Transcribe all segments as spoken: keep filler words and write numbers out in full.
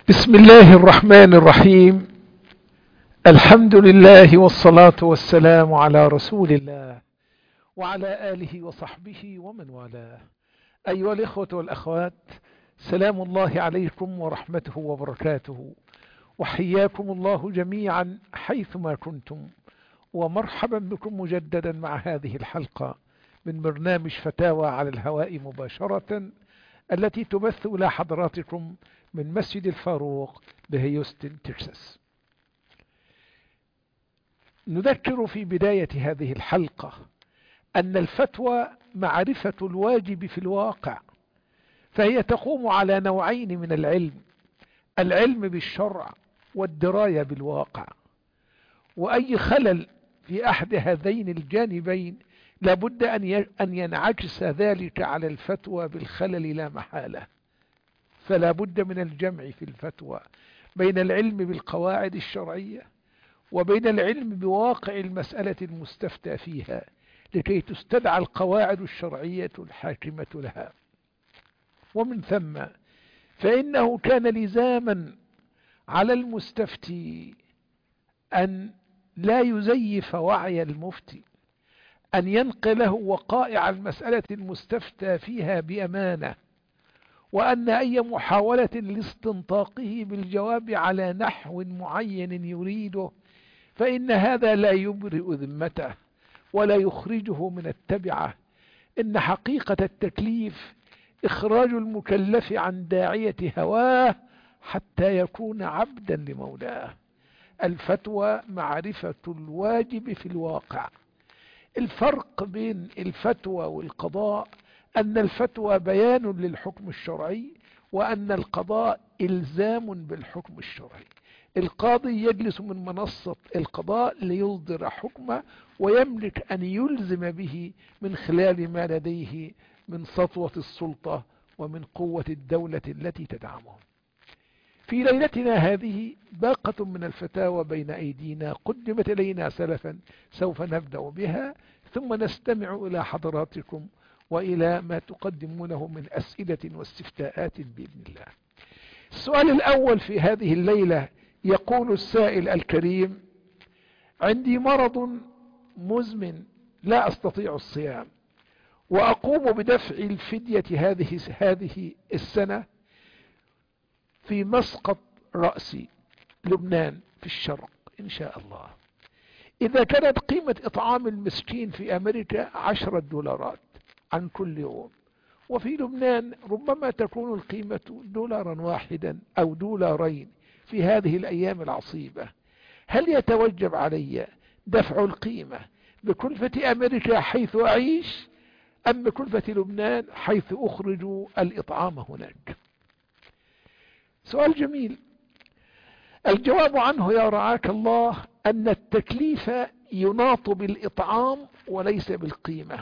بسم الله الرحمن الرحيم. الحمد لله والصلاة والسلام على رسول الله وعلى آله وصحبه ومن والاه. أيها الإخوة والأخوات، سلام الله عليكم ورحمته وبركاته، وحياكم الله جميعا حيثما كنتم، ومرحبا بكم مجددا مع هذه الحلقة من برنامج فتاوى على الهواء مباشرة، التي تبث إلى حضراتكم من مسجد الفاروق بهيوستن تكساس. نذكر في بداية هذه الحلقة أن الفتوى معرفة الواجب في الواقع، فهي تقوم على نوعين من العلم: العلم بالشرع والدراية بالواقع، وأي خلل في أحد هذين الجانبين لابد أن ينعكس ذلك على الفتوى بالخلل لا محالة. فلا بد من الجمع في الفتوى بين العلم بالقواعد الشرعية وبين العلم بواقع المسألة المستفتى فيها، لكي تستدعى القواعد الشرعية الحاكمة لها. ومن ثم فإنه كان لزاما على المستفتي أن لا يزيف وعي المفتي، أن ينقله وقائع المسألة المستفتى فيها بأمانة، وأن أي محاولة لاستنطاقه بالجواب على نحو معين يريده فإن هذا لا يبرئ ذمته ولا يخرجه من التبعة. إن حقيقة التكليف إخراج المكلف عن داعية هواه حتى يكون عبدا لمولاه. الفتوى معرفة الواجب في الواقع. الفرق بين الفتوى والقضاء أن الفتوى بيان للحكم الشرعي، وأن القضاء إلزام بالحكم الشرعي. القاضي يجلس من منصة القضاء ليصدر حكمه، ويملك أن يلزم به من خلال ما لديه من سطوة السلطة ومن قوة الدولة التي تدعمه. في ليلتنا هذه باقة من الفتاوى بين أيدينا قدمت إلينا سلفا، سوف نبدأ بها ثم نستمع إلى حضراتكم وإلى ما تقدمونه من أسئلة واستفتاءات بإذن الله. السؤال الأول في هذه الليلة يقول السائل الكريم: عندي مرض مزمن لا أستطيع الصيام، وأقوم بدفع الفدية هذه هذه السنة في مسقط رأسي لبنان في الشرق إن شاء الله. إذا كانت قيمة إطعام المسكين في أمريكا عشرة دولارات عن كل يوم، وفي لبنان ربما تكون القيمة دولارا واحدا أو دولارين في هذه الأيام العصيبة، هل يتوجب علي دفع القيمة بكلفة أمريكا حيث أعيش، أم بكلفة لبنان حيث أخرج الإطعام هناك؟ سؤال جميل. الجواب عنه يا رعاك الله أن التكليف يناط بالإطعام وليس بالقيمة.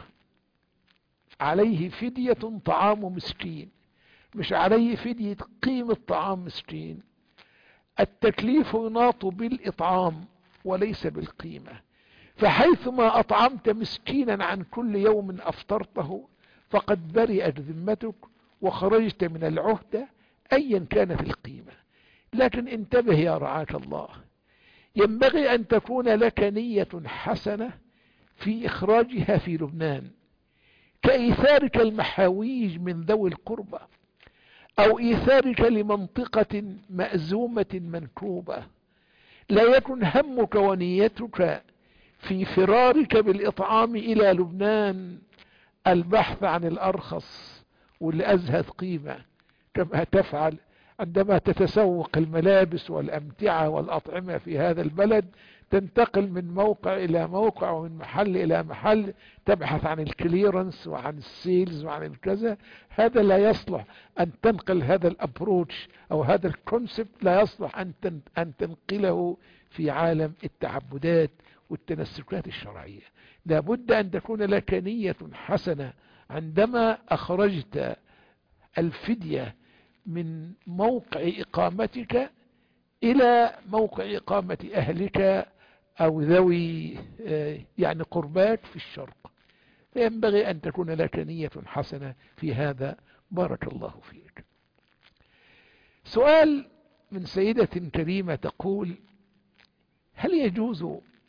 عليه فدية طعام مسكين، مش عليه فدية قيمة طعام مسكين. التكليف يناط بالإطعام وليس بالقيمة. فحيثما أطعمت مسكينا عن كل يوم أفطرته فقد برئت ذمتك وخرجت من العهدة أيا كانت القيمة. لكن انتبه يا رعاك الله، ينبغي أن تكون لك نية حسنة في إخراجها في لبنان، كإيثارك المحاويج من ذوي القربى، أو إيثارك لمنطقة مأزومة منكوبة. لا يكن همك ونيتك في فرارك بالإطعام إلى لبنان البحث عن الأرخص والأزهد قيمة، كما تفعل عندما تتسوق الملابس والأمتعة والأطعمة في هذا البلد. تنتقل من موقع إلى موقع ومن محل إلى محل، تبحث عن الكليرنس وعن السيلز وعن الكذا. هذا لا يصلح أن تنقل هذا الأبروتش أو هذا الكونسبت، لا يصلح أن أن تنقله في عالم التعبدات والتنسكات الشرعية. لابد أن تكون لك نية حسنة عندما أخرجت الفدية من موقع إقامتك إلى موقع إقامة أهلك أو ذوي يعني قرباك في الشرق. فينبغي أن تكون لك نية حسنة في هذا. بارك الله فيك. سؤال من سيدة كريمة تقول: هل يجوز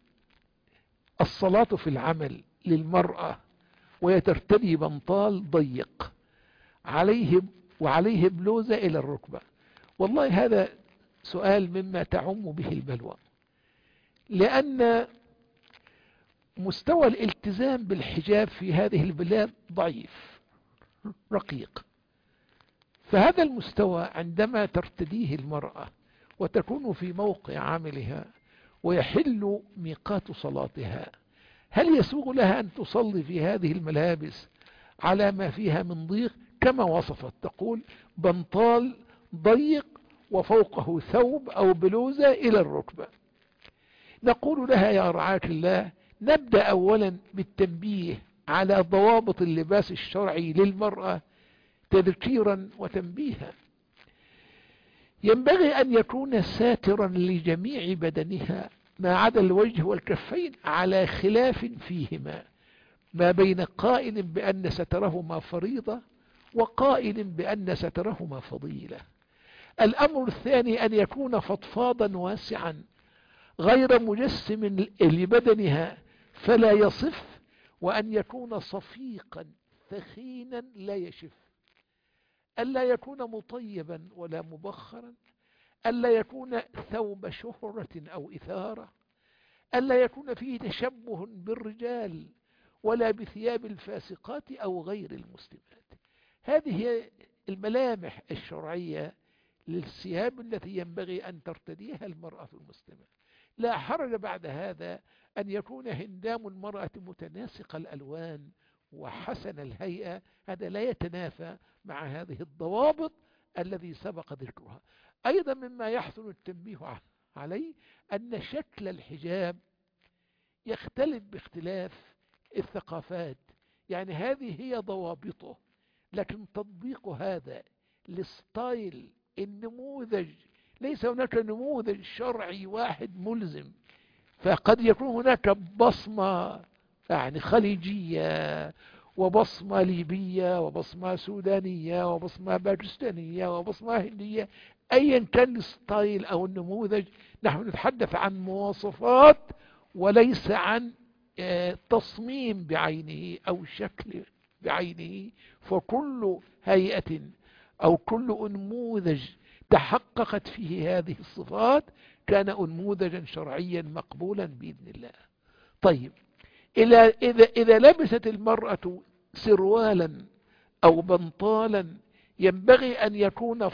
الصلاة في العمل للمرأة وهي ترتدي بنطال ضيق عليه وعليه بلوزة إلى الركبة؟ والله هذا سؤال مما تعم به البلوى، لأن مستوى الالتزام بالحجاب في هذه البلاد ضعيف رقيق، فهذا المستوى عندما ترتديه المرأة وتكون في موقع عملها ويحل ميقات صلاتها، هل يسوغ لها أن تصلي في هذه الملابس على ما فيها من ضيق كما وصفت؟ تقول: بنطال ضيق وفوقه ثوب أو بلوزة إلى الركبة. نقول لها: يا رعاك الله، نبدأ أولا بالتنبيه على ضوابط اللباس الشرعي للمرأة تذكيرا وتنبيها. ينبغي أن يكون ساترا لجميع بدنها ما عدا الوجه والكفين، على خلاف فيهما ما بين قائل بأن سترهما فريضة وقائل بأن سترهما فضيلة. الأمر الثاني أن يكون فضفاضا واسعا غير مجسم لبدنها فلا يصف، وأن يكون صفيقا ثخينا لا يشف، ألا يكون مطيبا ولا مبخرا، ألا يكون ثوب شهرة أو إثارة، ألا يكون فيه تشبه بالرجال ولا بثياب الفاسقات أو غير المسلمات. هذه هي الملامح الشرعية للثياب التي ينبغي أن ترتديها المرأة المسلمة. لا حرج بعد هذا أن يكون هندام المرأة متناسق الألوان وحسن الهيئة، هذا لا يتنافى مع هذه الضوابط الذي سبق ذكرها. أيضا مما يحسن التنبيه عليه أن شكل الحجاب يختلف باختلاف الثقافات، يعني هذه هي ضوابطه، لكن تطبيق هذا لستايل النموذج، ليس هناك نموذج شرعي واحد ملزم، فقد يكون هناك بصمة يعني خليجية وبصمة ليبية وبصمة سودانية وبصمة باكستانية وبصمة هندية، أيا كان الستايل أو النموذج، نحن نتحدث عن مواصفات وليس عن تصميم بعينه أو شكل بعينه. فكل هيئة أو كل نموذج تحققت فيه هذه الصفات كان نموذجا شرعيا مقبولا بإذن الله. طيب، إذا, إذا, إذا لبست المرأة سروالا أو بنطالا ينبغي أن يكون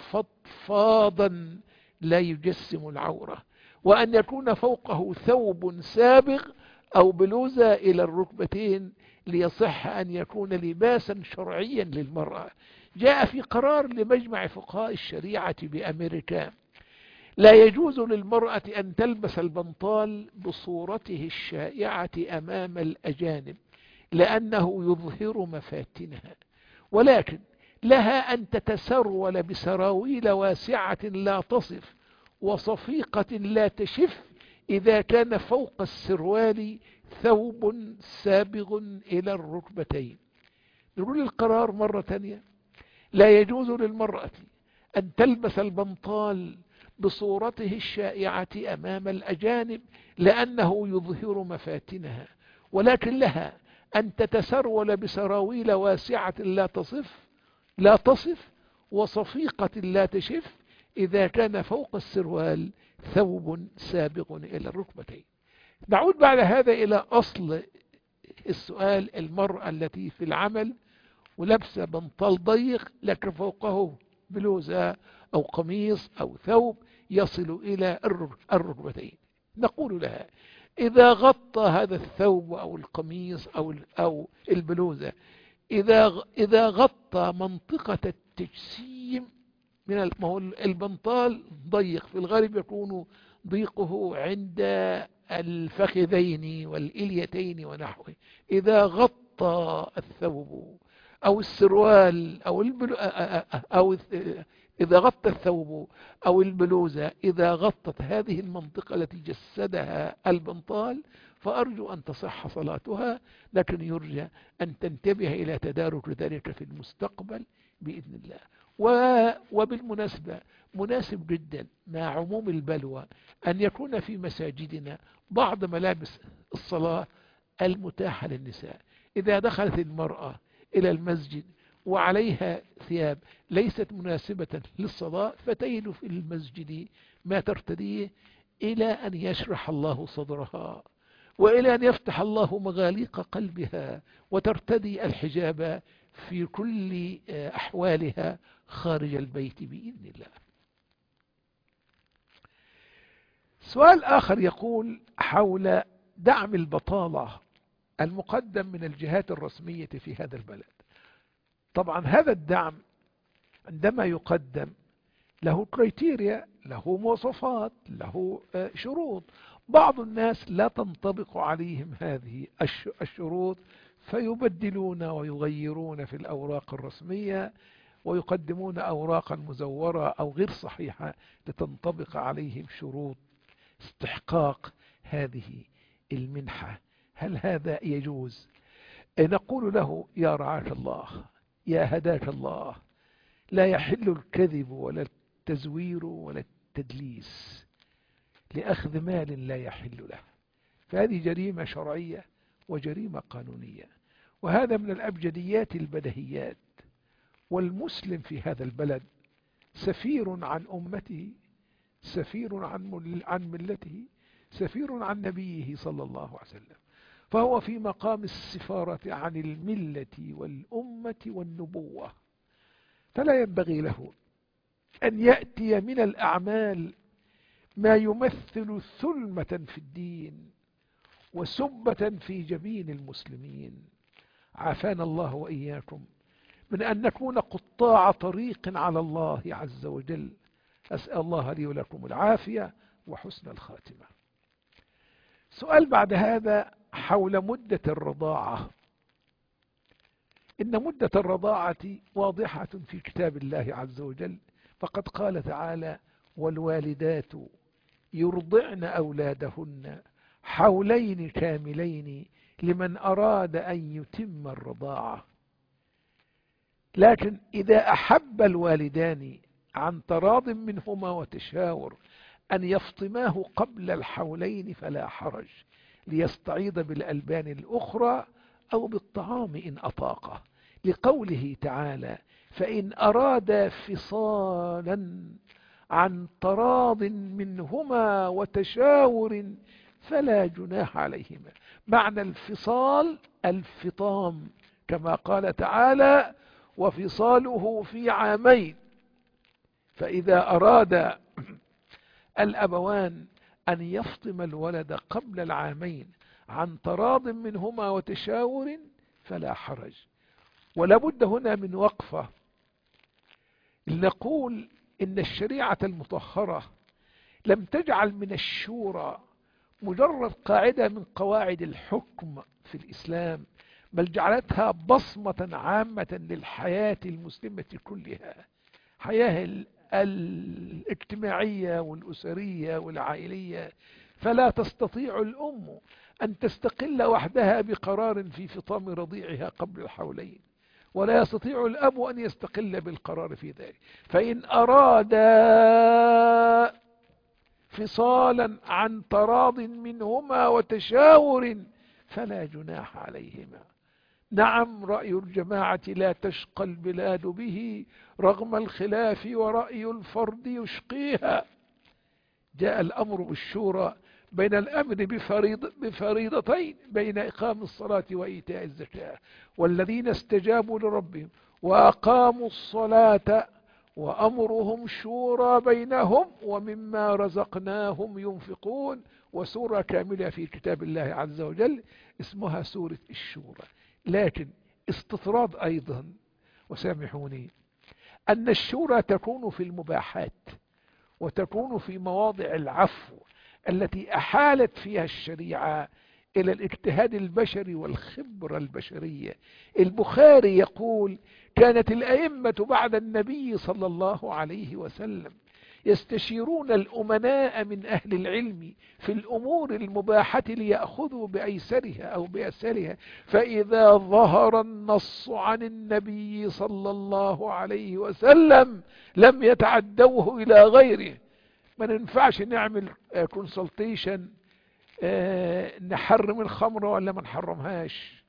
فضفاضا لا يجسم العورة، وأن يكون فوقه ثوب سابغ أو بلوزة إلى الركبتين ليصح أن يكون لباسا شرعيا للمرأة. جاء في قرار لمجمع فقهاء الشريعة بأمريكا: لا يجوز للمرأة أن تلبس البنطال بصورته الشائعة أمام الأجانب لأنه يظهر مفاتنها، ولكن لها أن تتسرول بسراويل واسعة لا تصف وصفيقة لا تشف إذا كان فوق السروال ثوب سابغ إلى الركبتين. نقول القرار مرة تانية: لا يجوز للمرأة أن تلبس البنطال بصورته الشائعة أمام الأجانب لأنه يظهر مفاتنها، ولكن لها أن تتسرول بسراويل واسعة لا تصف لا تصف وصفيقة لا تشف إذا كان فوق السروال ثوب سابق إلى الركبتين. نعود بعد هذا إلى أصل السؤال: المرأة التي في العمل ولبسة بنطال ضيق لكن فوقه بلوزة أو قميص أو ثوب يصل إلى الركبتين، نقول لها: إذا غطى هذا الثوب أو القميص أو أو البلوزة، إذا إذا غطى منطقة التجسيم من البنطال ضيق، في الغالب يكون ضيقه عند الفخذين والإليتين ونحوه، إذا غطى الثوب أو السروال أو البلو أو إذا غطى الثوب أو البلوزة إذا غطت هذه المنطقة التي جسدها البنطال، فأرجو أن تصح صلاتها، لكن يرجى أن تنتبه إلى تدارك ذلك في المستقبل بإذن الله. وبالمناسبة مناسب جدا مع عموم البلوى أن يكون في مساجدنا بعض ملابس الصلاة المتاحة للنساء. إذا دخلت المرأة إلى المسجد وعليها ثياب ليست مناسبة للصلاة فتجد في المسجد ما ترتديه إلى أن يشرح الله صدرها وإلى أن يفتح الله مغاليق قلبها وترتدي الحجاب في كل أحوالها خارج البيت بإذن الله. سؤال آخر يقول حول دعم البطالة المقدم من الجهات الرسمية في هذا البلد. طبعا هذا الدعم عندما يقدم له كريتيريا، له مواصفات، له شروط. بعض الناس لا تنطبق عليهم هذه الشروط فيبدلون ويغيرون في الأوراق الرسمية ويقدمون أوراقا مزورة أو غير صحيحة لتنطبق عليهم شروط استحقاق هذه المنحة. هل هذا يجوز؟ نقول له يا رعاك الله، يا هداك الله، لا يحل الكذب ولا التزوير ولا التدليس لأخذ مال لا يحل له، فهذه جريمة شرعية وجريمة قانونية، وهذا من الأبجديات البدهيات. والمسلم في هذا البلد سفير عن أمته، سفير عن عن ملته، سفير عن نبيه صلى الله عليه وسلم، فهو في مقام السفارة عن الملة والأمة والنبوة، فلا ينبغي له أن يأتي من الأعمال ما يمثل ثلمة في الدين وسبة في جبين المسلمين. عافانا الله وإياكم من أن نكون قطاع طريق على الله عز وجل. أسأل الله لي ولكم العافية وحسن الخاتمة. سؤال بعد هذا حول مدة الرضاعة. إن مدة الرضاعة واضحة في كتاب الله عز وجل، فقد قال تعالى: والوالدات يرضعن أولادهن حولين كاملين لمن أراد أن يتم الرضاعة. لكن إذا أحب الوالدان عن تراض منهما وتشاور أن يفطماه قبل الحولين فلا حرج، ليستعيض بالألبان الأخرى أو بالطعام إن أطاقه، لقوله تعالى: فإن أرادا فصالا عن تراض منهما وتشاور فلا جناح عليهما. معنى الفصال الفطام، كما قال تعالى: وفصاله في عامين. فإذا أراد الأبوان أن يفطم الولد قبل العامين عن تراض منهما وتشاور فلا حرج. ولا بد هنا من وقفة لنقول إن الشريعة المطهرة لم تجعل من الشورى مجرد قاعدة من قواعد الحكم في الإسلام، بل جعلتها بصمة عامة للحياة المسلمة كلها، حياة الاجتماعية والأسرية والعائلية. فلا تستطيع الأم أن تستقل وحدها بقرار في فطام رضيعها قبل الحولين، ولا يستطيع الأب أن يستقل بالقرار في ذلك. فإن أرادا فصالا عن تراض منهما وتشاور فلا جناح عليهما. نعم، رأي الجماعة لا تشقى البلاد به رغم الخلاف، ورأي الفرد يشقيها. جاء الأمر بالشورى بين الأمر بفريض بفريضتين، بين إقام الصلاة وإيتاء الزكاة. والذين استجابوا لربهم وأقاموا الصلاة وأمرهم شورى بينهم ومما رزقناهم ينفقون. وسورة كاملة في كتاب الله عز وجل اسمها سورة الشورى. لكن استطراد أيضا، وسامحوني، أن الشورى تكون في المباحات وتكون في مواضع العفو التي أحالت فيها الشريعة إلى الاجتهاد البشري والخبرة البشرية. البخاري يقول: كانت الأئمة بعد النبي صلى الله عليه وسلم يستشيرون الأمناء من أهل العلم في الأمور المباحة ليأخذوا بأيسرها أو بأسهلها، فإذا ظهر النص عن النبي صلى الله عليه وسلم لم يتعدوه إلى غيره. ما ننفعش نعمل كونسلتيشن نحرم الخمر ولا ما نحرمهاش،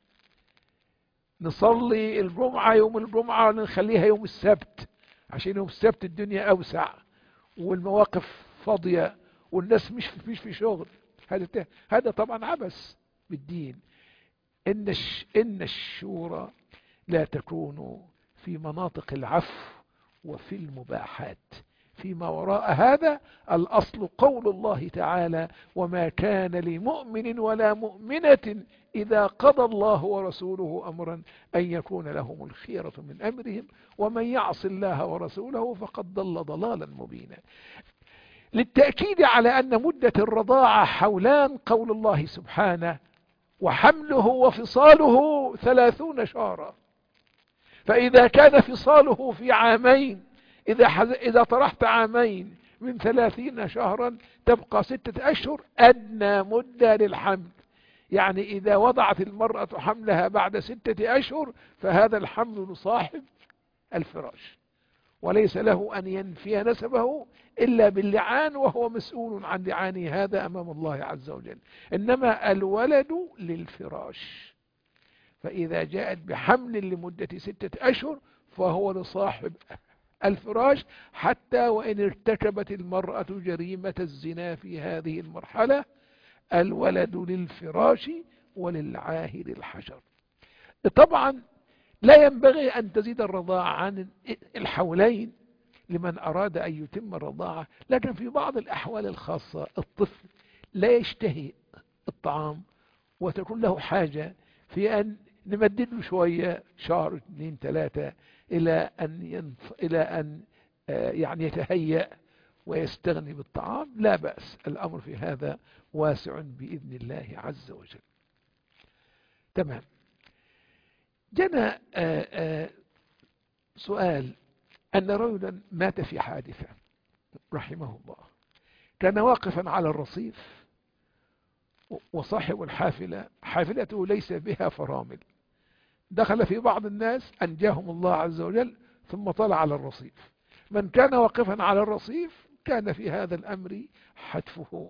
نصلي الجمعة يوم الجمعة ولا نخليها يوم السبت، عشان يوم السبت الدنيا أوسع والمواقف فاضية والناس مش مش في شغل. هذا هذا طبعا عبث بالدين. إن إن الشورى لا تكون في مناطق العفو وفي المباحات. فيما وراء هذا الأصل قول الله تعالى: وما كان لمؤمن ولا مؤمنة إذا قضى الله ورسوله أمرا أن يكون لهم الخيرة من أمرهم ومن يعص الله ورسوله فقد ضل ضلالا مبينا. للتأكيد على أن مدة الرضاعة حولان قول الله سبحانه: وحمله وفصاله ثلاثون شهرا. فإذا كان فصاله في عامين، إذا, إذا طرحت عامين من ثلاثين شهرا تبقى ستة أشهر أدنى مدة للحمل. يعني إذا وضعت المرأة حملها بعد ستة أشهر فهذا الحمل لصاحب الفراش، وليس له أن ينفي نسبه إلا باللعان، وهو مسؤول عن لعانه هذا أمام الله عز وجل. إنما الولد للفراش، فإذا جاءت بحمل لمدة ستة أشهر فهو لصاحب الفراش، حتى وإن ارتكبت المرأة جريمة الزنا في هذه المرحلة. الولد للفراش وللعاهر الحجر. طبعا لا ينبغي أن تزيد الرضاعة عن الحولين لمن أراد أن يتم الرضاعة، لكن في بعض الأحوال الخاصة الطفل لا يشتهي الطعام وتكون له حاجة في أن نمدد له شوية، شهر اثنين ثلاثة، إلى أن ينف... إلى أن يعني يتهيأ ويستغني بالطعام، لا بأس. الأمر في هذا واسع بإذن الله عز وجل. تمام. جاءنا سؤال أن رجلا مات في حادثة رحمه الله، كان واقفا على الرصيف وصاحب الحافلة حافلته ليس بها فرامل، دخل في بعض الناس أنجاهم الله عز وجل ثم طلع على الرصيف. من كان واقفا على الرصيف كان في هذا الأمر حتفه.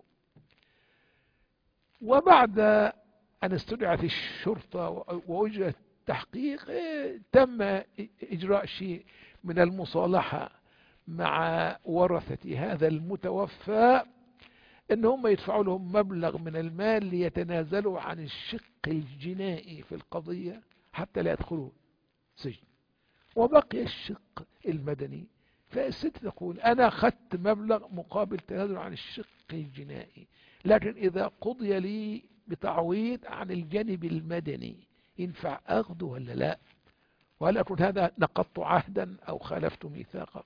وبعد أن استدعت الشرطة وأجرى التحقيق تم إجراء شيء من المصالحة مع ورثة هذا المتوفى، إن هم يدفعوا لهم مبلغ من المال ليتنازلوا عن الشق الجنائي في القضية حتى لا يدخلوا سجن، وبقي الشق المدني. فالست تقول: أنا أخذت مبلغ مقابل تنازل عن الشق الجنائي، لكن إذا قضي لي بتعويض عن الجانب المدني ينفع أخذه ولا لا؟ وهل أكون هذا نقضت عهدا أو خالفت ميثاقا؟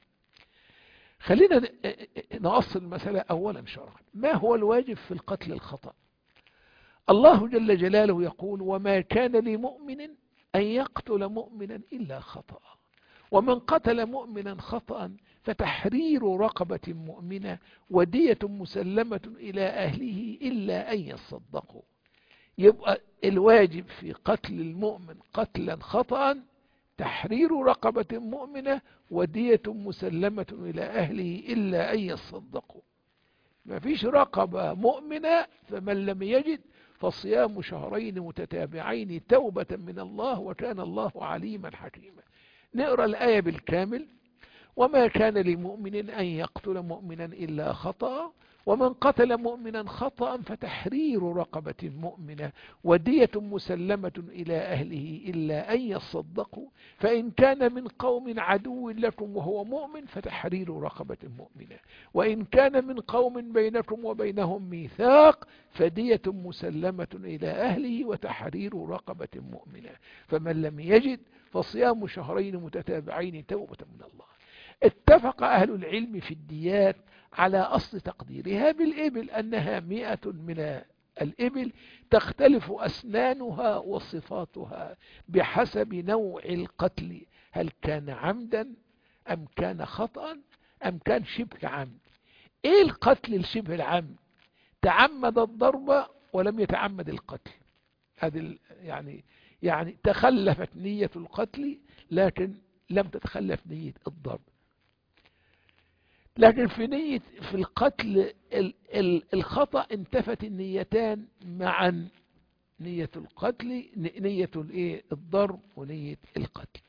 خلينا نأصل المسألة أولا شرعا. ما هو الواجب في القتل الخطأ؟ الله جل جلاله يقول: وما كان لمؤمن أن يقتل مؤمنا إلا خطأ، ومن قتل مؤمنا خطأ فتحرير رقبة مؤمنة ودية مسلمة إلى أهله إلا أن يصدقوا. يبقى الواجب في قتل المؤمن قتلا خطأ تحرير رقبة مؤمنة ودية مسلمة إلى أهله إلا أن يصدقوا. ما فيش رقبة مؤمنة، فمن لم يجد فصيام شهرين متتابعين توبة من الله وكان الله عليما حكيما. نقرأ الآية بالكامل: وما كان لمؤمن أن يقتل مؤمنا إلا خطأ، ومن قتل مؤمنا خطأ فتحرير رقبة مؤمنة ودية مسلمة إلى أهله إلا أن يصدقوا، فإن كان من قوم عدو لكم وهو مؤمن فتحرير رقبة مؤمنة، وإن كان من قوم بينكم وبينهم ميثاق فدية مسلمة إلى أهله وتحرير رقبة مؤمنة، فمن لم يجد فصيام شهرين متتابعين توبة من الله. اتفق أهل العلم في الديات على أصل تقديرها بالإبل أنها مئة من الإبل، تختلف أسنانها وصفاتها بحسب نوع القتل، هل كان عمدا أم كان خطأ أم كان شبه عمد. ايه القتل الشبه العمد؟ تعمد الضرب ولم يتعمد القتل. هذه يعني يعني تخلفت نية القتل لكن لم تتخلف نية الضرب. لكن في نية في القتل الخطأ انتفت النيتان معا، نية القتل نية الايه الضرب ونية القتل.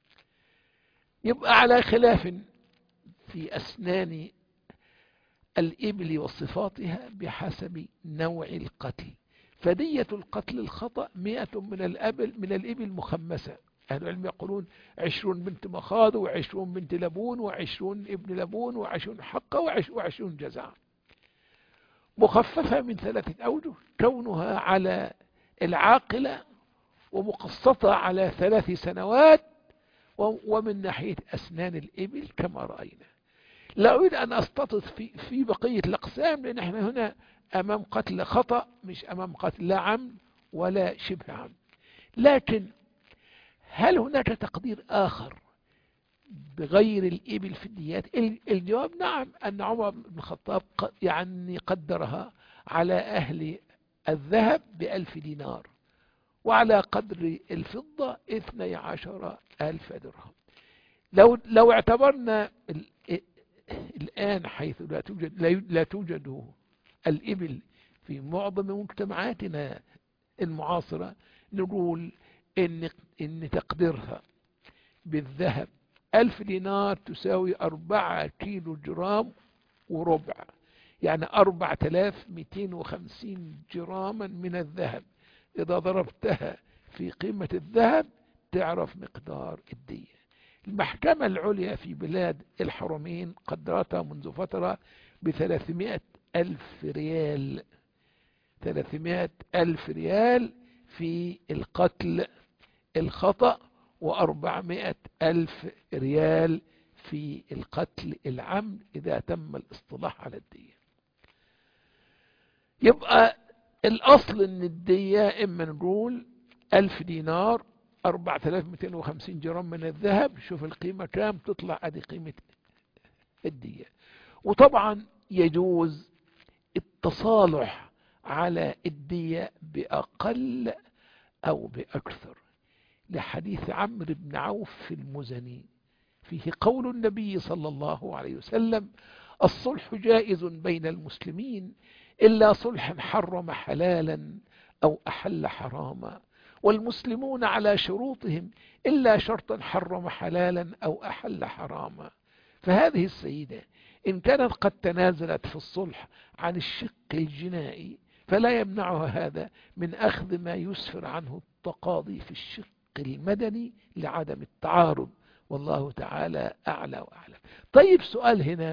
يبقى على خلاف في أسنان الإبل وصفاتها بحسب نوع القتل. فدية القتل الخطأ مئة من الأبل من الإبل مخمسة. أهل العلم يقولون عشرون بنت مخاض وعشرون بنت لبون وعشرون ابن لبون وعشرون حقة وعشرون جزع، مخففة من ثلاثة أوجه: كونها على العاقلة، ومقسطة على ثلاث سنوات، ومن ناحية أسنان الإبل كما رأينا. لا أريد أن أستطرد في, في بقية الأقسام، لأن احنا هنا أمام قتل خطأ مش أمام قتل لا عمد ولا شبه عمد. لكن هل هناك تقدير آخر بغير الإبل في الديات؟ الجواب نعم، أن عمر بن الخطاب يعني قدرها على أهل الذهب بألف دينار، وعلى قدر الفضة اثني عشر ألف درهم. لو لو اعتبرنا الآن حيث لا توجد لا توجد الإبل في معظم مجتمعاتنا المعاصرة، نقول إن إن تقديرها بالذهب ألف دينار تساوي أربعة كيلو جرام وربع، يعني أربعة آلاف ومئتين وخمسين جراما من الذهب. إذا ضربتها في قيمة الذهب تعرف مقدار الدية. المحكمة العليا في بلاد الحرمين قدرتها منذ فترة بثلاثمائة ألف ريال، ثلاثمائة ألف ريال في القتل الخطأ، وأربعمائة ألف ريال في القتل العمد إذا تم الاصطلاح على الدية. يبقى الأصل أن الدية إما نقول ألف دينار أربعة آلاف ومئتين وخمسين جرام من الذهب، شوف القيمة كام تطلع، هذه قيمة الدية. وطبعا يجوز التصالح على الدية بأقل أو بأكثر، لحديث عمرو بن عوف في المزني فيه قول النبي صلى الله عليه وسلم: الصلح جائز بين المسلمين إلا صلحا حرم حلالا أو أحل حراما، والمسلمون على شروطهم إلا شرطا حرم حلالا أو أحل حراما. فهذه السيدة إن كانت قد تنازلت في الصلح عن الشق الجنائي، فلا يمنعها هذا من أخذ ما يسفر عنه التقاضي في الشق المدني لعدم التعارض، والله تعالى أعلى وأعلم. طيب سؤال هنا،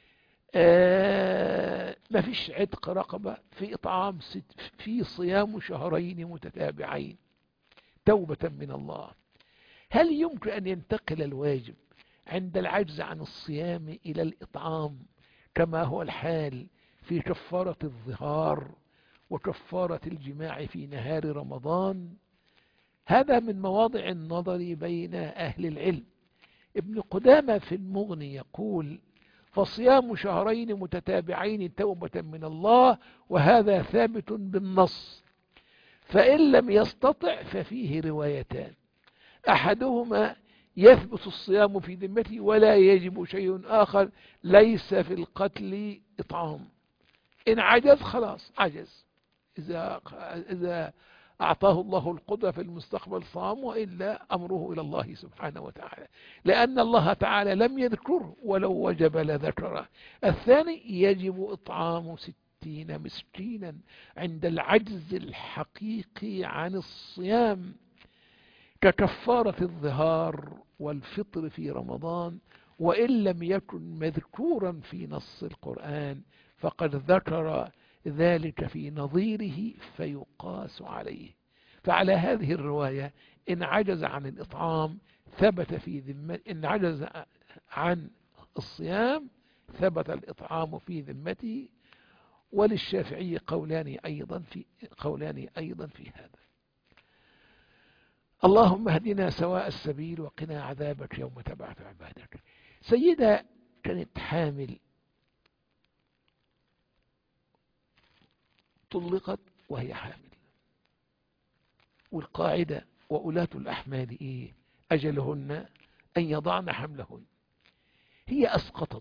آه ما فيش عتق رقبة في إطعام ست في صيام شهرين متتابعين توبة من الله، هل يمكن أن ينتقل الواجب عند العجز عن الصيام إلى الإطعام كما هو الحال في كفارة الظهار وكفارة الجماع في نهار رمضان؟ هذا من مواضع النظر بين أهل العلم. ابن قدامة في المغني يقول: فصيام شهرين متتابعين توبة من الله، وهذا ثابت بالنص، فإن لم يستطع ففيه روايتان: أحدهما يثبت الصيام في ذمته ولا يجب شيء آخر ليس في القتل إطعام. إن عجز خلاص عجز، إذا إذا أعطاه الله القدرة في المستقبل صام، وإلا أمره إلى الله سبحانه وتعالى، لأن الله تعالى لم يذكره، ولو وجب لذكره. الثاني يجب إطعام ستين مسكينا عند العجز الحقيقي عن الصيام ككفارة الظهار والفطر في رمضان، وإن لم يكن مذكورا في نص القرآن فقد ذكر ذلك في نظيره فيقاس عليه. فعلى هذه الرواية إن عجز عن الإطعام ثبت في ذمة، إن عجز عن الصيام ثبت الإطعام في ذمته. وللشافعي قولان أيضا في قولان أيضا في هذا. اللهم اهدنا سواء السبيل وقنا عذابك يوم تبعث عبادك. سيدة كانت حامل طلقت وهي حامل. والقاعدة وأولاة الأحمال إيه؟ أجلهن أن يضعن حملهن. هي أسقطت،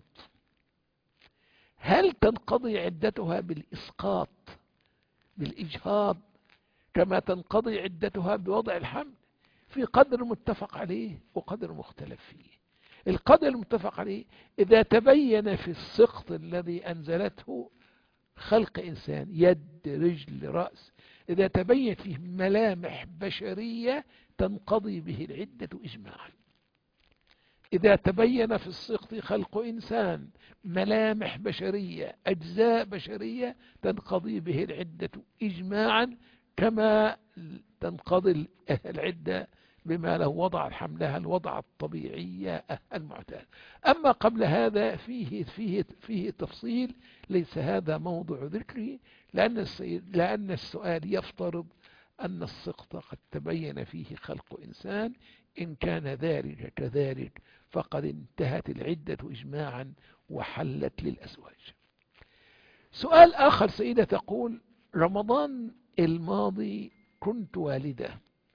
هل تنقضي عدتها بالإسقاط بالإجهاض كما تنقضي عدتها بوضع الحمل؟ في قدر متفق عليه وقدر مختلف فيه. القدر المتفق عليه إذا تبين في السقط الذي أنزلته خلق إنسان، يد، رجل، رأس، إذا تبينت فيه ملامح بشرية تنقضي به العدة إجماعا. إذا تبين في السقط خلق إنسان، ملامح بشرية، أجزاء بشرية، تنقضي به العدة إجماعا كما تنقضي العدة بما لو وضع حملها الوضع الطبيعي المعتاد. أما قبل هذا فيه, فيه, فيه تفصيل، ليس هذا موضوع ذكره، لأن, لأن السؤال يفترض أن السقط قد تبين فيه خلق إنسان. إن كان ذلك كذلك فقد انتهت العدة إجماعا وحلت للأزواج. سؤال آخر سيدة تقول: رمضان الماضي كنت والدة،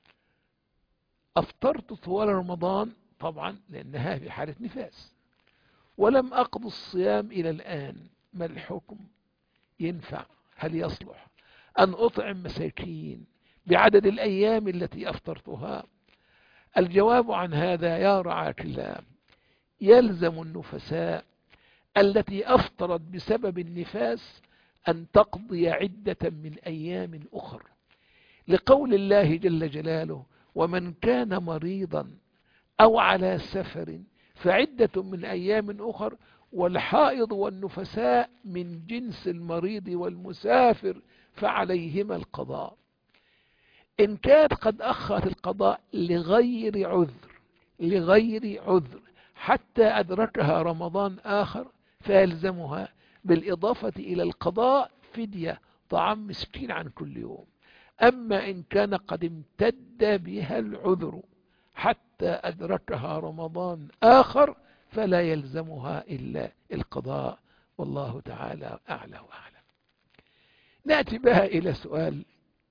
أفطرت طوال رمضان طبعا لأنها في حالة نفاس، ولم أقض الصيام إلى الآن، ما الحكم؟ ينفع؟ هل يصلح أن أطعم مساكين بعدد الأيام التي أفطرتها؟ الجواب عن هذا يا رعاك الله: يلزم النفساء التي أفطرت بسبب النفاس أن تقضي عدة من أيام أخر، لقول الله جل جلاله: ومن كان مريضا أو على سفر فعدة من أيام أخر. والحائض والنفساء من جنس المريض والمسافر فعليهما القضاء. إن كانت قد أخرت القضاء لغير عذر لغير عذر حتى أدركها رمضان آخر فيلزمها بالإضافة إلى القضاء فدية طعام مسكين عن كل يوم. أما إن كان قد امتد بها العذر حتى أدركها رمضان آخر فلا يلزمها إلا القضاء، والله تعالى أعلى وأعلم. نأتي بها إلى سؤال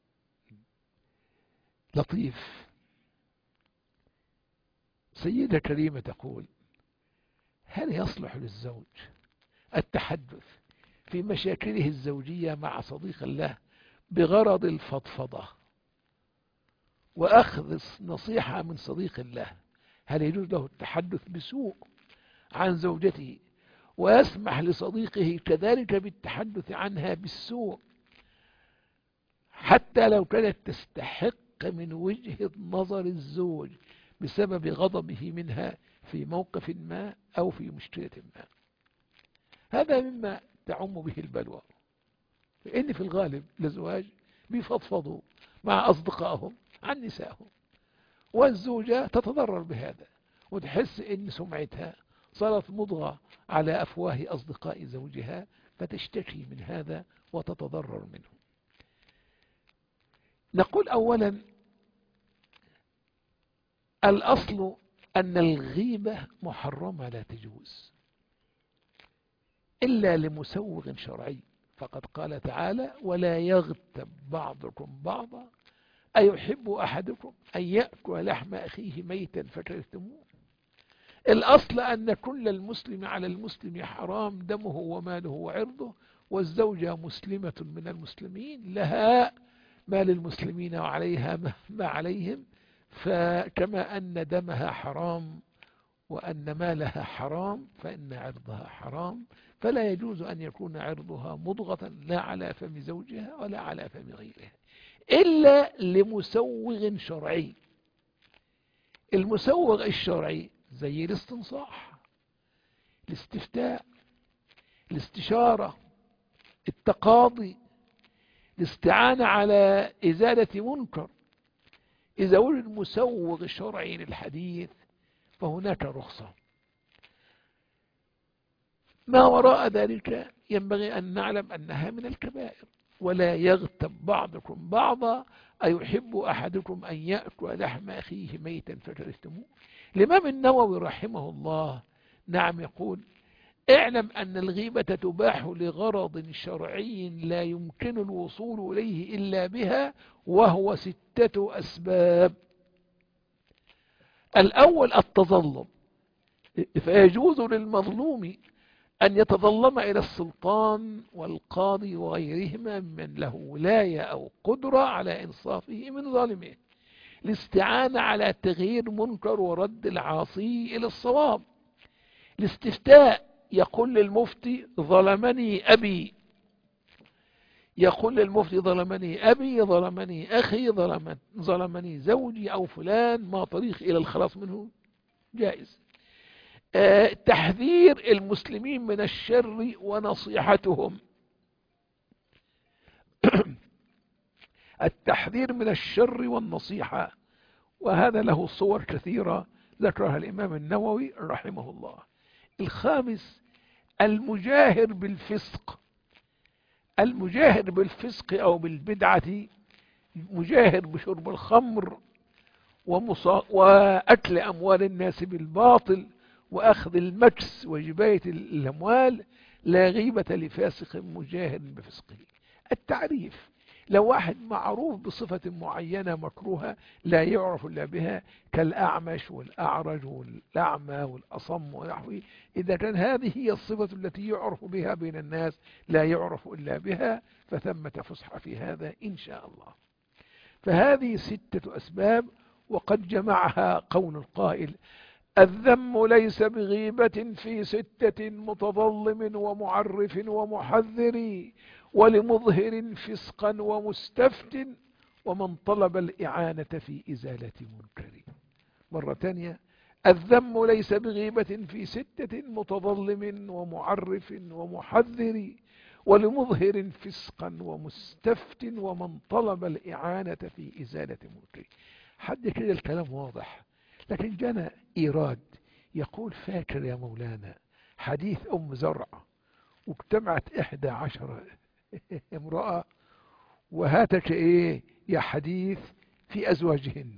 لطيف. سيدة كريمة تقول: هل يصلح للزوج التحدث في مشاكله الزوجية مع صديق له بغرض الفضفضة وأخذ نصيحة من صديق له؟ هل يجوز له التحدث بسوء عن زوجته ويسمح لصديقه كذلك بالتحدث عنها بالسوء حتى لو كانت تستحق من وجهة نظر الزوج بسبب غضبه منها في موقف ما أو في مشكلة ما؟ هذا مما تعم به البلوى، لأن في الغالب الأزواج بيفضفضوا مع أصدقائهم عن نسائهم، والزوجة تتضرر بهذا وتحس إن سمعتها صارت مضغة على أفواه أصدقاء زوجها، فتشتكي من هذا وتتضرر منه. نقول أولا: الأصل أن الغيبة محرمة لا تجوز إلا لمسوغ شرعي، فقد قال تعالى: ولا يغتب بعضكم بعضا أيحب أحدكم أن يأكل لحم أخيه ميتا فكرهتموه. الأصل أن كل المسلم على المسلم حرام دمه وماله وعرضه، والزوجة مسلمة من المسلمين لها ما للمسلمين وعليها ما عليهم، فكما أن دمها حرام وأن مالها حرام فإن عرضها حرام، فلا يجوز أن يكون عرضها مضغة لا على فم زوجها ولا على فم غيرها إلا لمسوغ شرعي. المسوغ الشرعي زي الاستنصاح، الاستفتاء، الاستشارة، التقاضي، الاستعانة على إزالة منكر. إذا وجد مسوغ شرعي للحديث فهناك رخصة. ما وراء ذلك ينبغي أن نعلم أنها من الكبائر. ولا يغتب بعضكم بعضا أيحب أحدكم أن يأكل لحم أخيه ميتا فكرهتموه. الإمام النووي رحمه الله نعم يقول: اعلم أن الغيبة تباح لغرض شرعي لا يمكن الوصول إليه إلا بها، وهو ستة أسباب. الأول التظلم، فيجوز للمظلوم أن يتظلم إلى السلطان والقاضي وغيرهما من له ولاية أو قدرة على إنصافه من ظالمه، الاستعانة على تغيير منكر ورد العاصي إلى الصواب، الاستفتاء، يقول للمفتي ظلمني أبي، يقول للمفتي ظلمني أبي، ظلمني أخي، ظلمني, ظلمني زوجي أو فلان، ما طريق إلى الخلاص منه؟ جائز. أه تحذير المسلمين من الشر ونصيحتهم التحذير من الشر والنصيحة، وهذا له صور كثيرة ذكرها الإمام النووي رحمه الله. الخامس المجاهر بالفسق، المجاهر بالفسق أو بالبدعة، مجاهر بشرب الخمر وأكل أموال الناس بالباطل وأخذ المكس وجباية الأموال، لا غيبة لفاسق مجاهر بفسقه. التعريف، لو واحد معروف بصفة معينة مكروهة لا يعرف إلا بها، كالأعمش والأعرج والأعمى والأصم ونحوه، إذا كان هذه هي الصفة التي يعرف بها بين الناس لا يعرف إلا بها، فثمة فسحة في هذا إن شاء الله. فهذه ستة أسباب، وقد جمعها قول القائل: الذم ليس بغيبة في ستة، متظلم ومعرف ومحذر، ولمظهر فسقا ومستفت، ومن طلب الإعانة في إزالة منكر. مرة ثانية: الذم ليس بغيبة في ستة، متظلم ومعرف ومحذر، ولمظهر فسقا ومستفت، ومن طلب الإعانة في إزالة منكر. حد كده الكلام واضح، لكن جانا إيراد يقول: فاكر يا مولانا حديث أم زرع، واجتمعت إحدى عشر امرأة وهاتك إيه يا حديث في أزواجهن،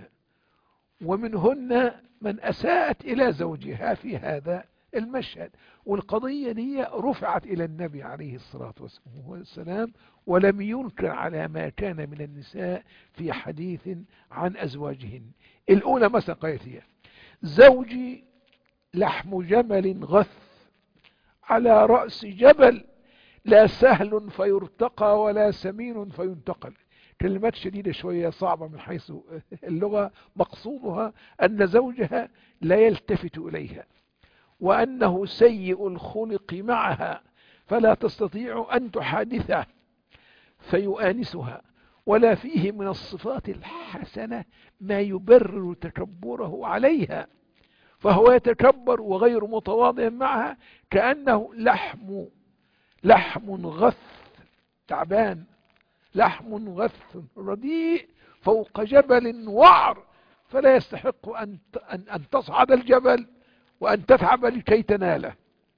ومنهن من أساءت إلى زوجها في هذا المشهد، والقضية دي رفعت إلى النبي عليه الصلاة والسلام، ولم ينكر على ما كان من النساء في حديث عن أزواجهن. الأولى مثلا قالت هي: زوجي لحم جمل غث على رأس جبل، لا سهل فيرتقى ولا سمين فينتقل. كلمات شديدة شوية صعبة من حيث اللغة، مقصودها أن زوجها لا يلتفت إليها، وأنه سيء الخلق معها، فلا تستطيع أن تحادثه فيؤانسها، ولا فيه من الصفات الحسنة ما يبرر تكبره عليها، فهو يتكبر وغير متواضع معها، كأنه لحم لحم غث تعبان، لحم غث رديء فوق جبل وعر، فلا يستحق أن أن تصعد الجبل وأن تتعب لكي تناله.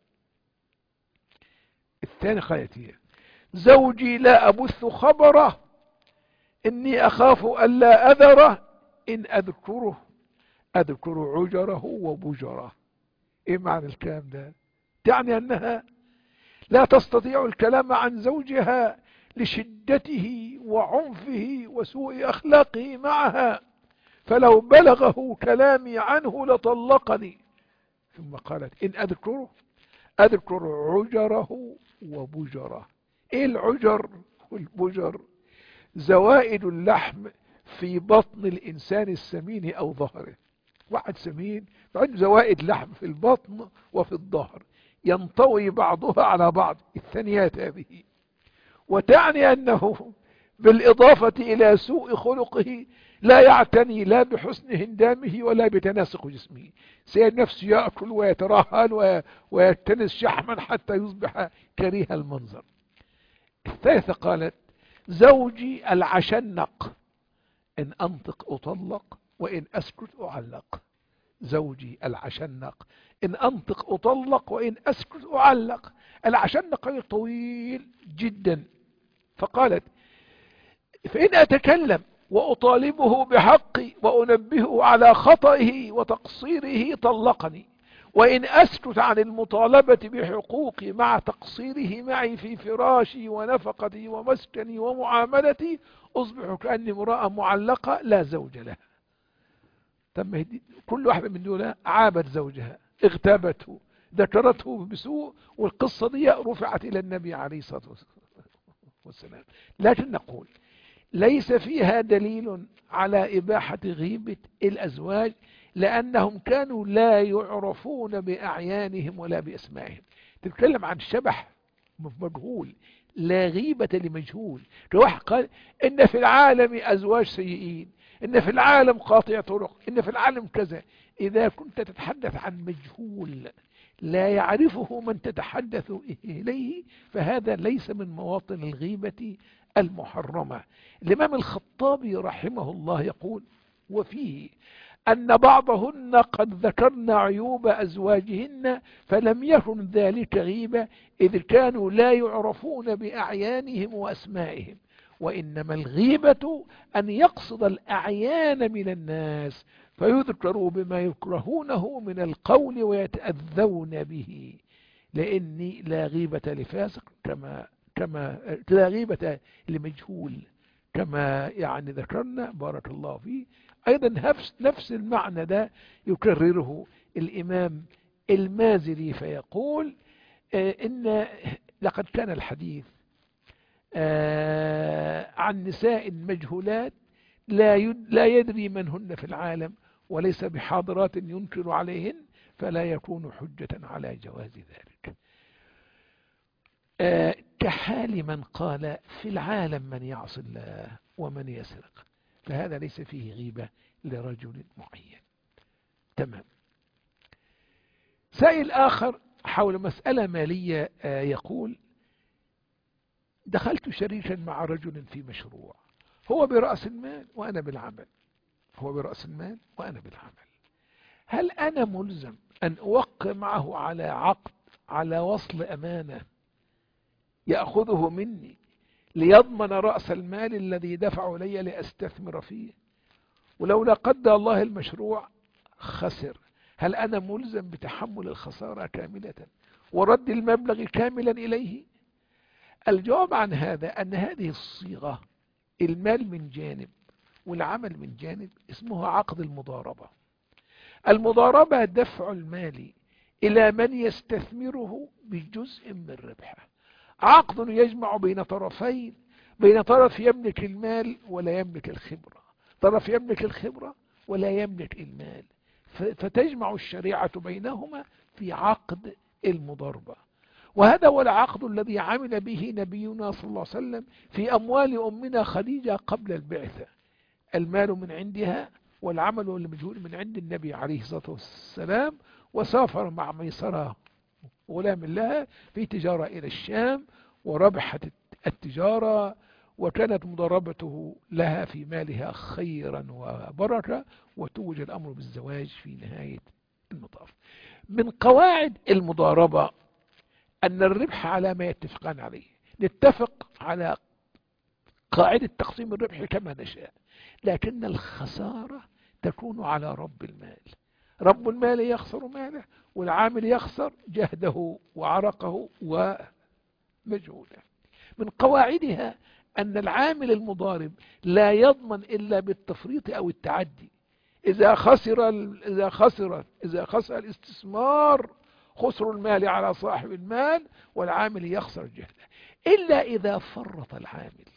الثاني قالت هي: زوجي لا أبث خبره، إني أخاف ألا أذره، إن أذكره أذكر عجره وبجره. إيه معنى الكلام ده؟ تعني أنها لا تستطيع الكلام عن زوجها لشدته وعنفه وسوء أخلاقه معها، فلو بلغه كلامي عنه لطلقني. ثم قالت: إن أذكره أذكر عجره وبجره. إيه العجر والبجر؟ زوائد اللحم في بطن الإنسان السمين أو ظهره. واحد سمين عنده زوائد لحم في البطن وفي الظهر، ينطوي بعضها على بعض، الثانيات هذه، وتعني أنه بالإضافة إلى سوء خلقه لا يعتني لا بحسن هندامه ولا بتناسق جسمه، سيد نفسه يأكل ويترهل ويتنس شحما حتى يصبح كريه المنظر. الثالثة قالت: زوجي العشنق، إن أنطق أطلق وإن أسكت أعلق. زوجي العشنق، إن أنطق أطلق وإن أسكت أعلق. العشنق غير طويل جدا، فقالت: فإن أتكلم وأطالبه بحقي وأنبهه على خطئه وتقصيره طلقني، وإن أسكت عن المطالبة بحقوقي مع تقصيره معي في فراشي ونفقتي ومسكني ومعاملتي أصبح كأني امرأة معلقة لا زوج لها. تم كل واحدة من دول عابت زوجها، اغتابته، ذكرته بسوء، والقصة دي رفعت إلى النبي عليه الصلاة والسلام. لكن نقول ليس فيها دليل على إباحة غيبة الأزواج، لأنهم كانوا لا يعرفون بأعيانهم ولا بأسمائهم. تتكلم عن شبح مجهول، لا غيبة لمجهول. واحد قال إن في العالم أزواج سيئين، إن في العالم قاطع طرق، إن في العالم كذا. إذا كنت تتحدث عن مجهول لا يعرفه من تتحدث إليه، فهذا ليس من مواطن الغيبة المحرمة. الإمام الخطابي رحمه الله يقول: وفيه أن بعضهن قد ذكرن عيوب أزواجهن فلم يكن ذلك غيبة، إذ كانوا لا يعرفون بأعيانهم وأسمائهم، وإنما الغيبة أن يقصد الأعيان من الناس فيذكروا بما يكرهونه من القول ويتأذون به، لأني لا غيبة لفاسق كما كما لا غيبة لمجهول كما يعني ذكرنا بارك الله فيه. أيضا نفس نفس المعنى ده يكرره الإمام المازري فيقول: آه إن لقد كان الحديث آه عن نساء مجهولات لا لا يدري من هن في العالم وليس بحاضرات ينكر عليهن، فلا يكون حجة على جواز ذلك. آه كحال من قال في العالم من يعصي الله ومن يسرق، فهذا ليس فيه غيبة لرجل معين. تمام. سائل آخر حول مسألة مالية آه يقول: دخلت شريكا مع رجل في مشروع، هو برأس المال وأنا بالعمل، هو برأس المال وأنا بالعمل، هل أنا ملزم أن أوقع معه على عقد على وصل أمانة يأخذه مني ليضمن رأس المال الذي دفع لي لأستثمر فيه، ولو لا قدر الله المشروع خسر، هل أنا ملزم بتحمل الخسارة كاملة ورد المبلغ كاملا إليه؟ الجواب عن هذا أن هذه الصيغة، المال من جانب والعمل من جانب، اسمها عقد المضاربة. المضاربة دفع المال إلى من يستثمره بجزء من ربحه، عقد يجمع بين طرفين، بين طرف يملك المال ولا يملك الخبرة، طرف يملك الخبرة ولا يملك المال، فتجمع الشريعة بينهما في عقد المضاربة. وهذا هو العقد الذي عمل به نبينا صلى الله عليه وسلم في أموال أمنا خديجة قبل البعثة، المال من عندها والعمل والمجهول من عند النبي عليه الصلاة والسلام. وسافر مع ميسرة غلام لها في تجارة إلى الشام، وربحت التجارة، وكانت مضاربته لها في مالها خيرا وبركة، وتوج الأمر بالزواج في نهاية المطاف. من قواعد المضاربة أن الربح على ما يتفقان عليه، نتفق على قاعدة تقسيم الربح كما نشاء، لكن الخسارة تكون على رب المال. رب المال يخسر ماله، والعامل يخسر جهده وعرقه ومجهوده. من قواعدها أن العامل المضارب لا يضمن إلا بالتفريط أو التعدي. إذا خسر إذا خسر إذا خسر الاستثمار خسر المال على صاحب المال، والعامل يخسر جهده، إلا إذا فرط العامل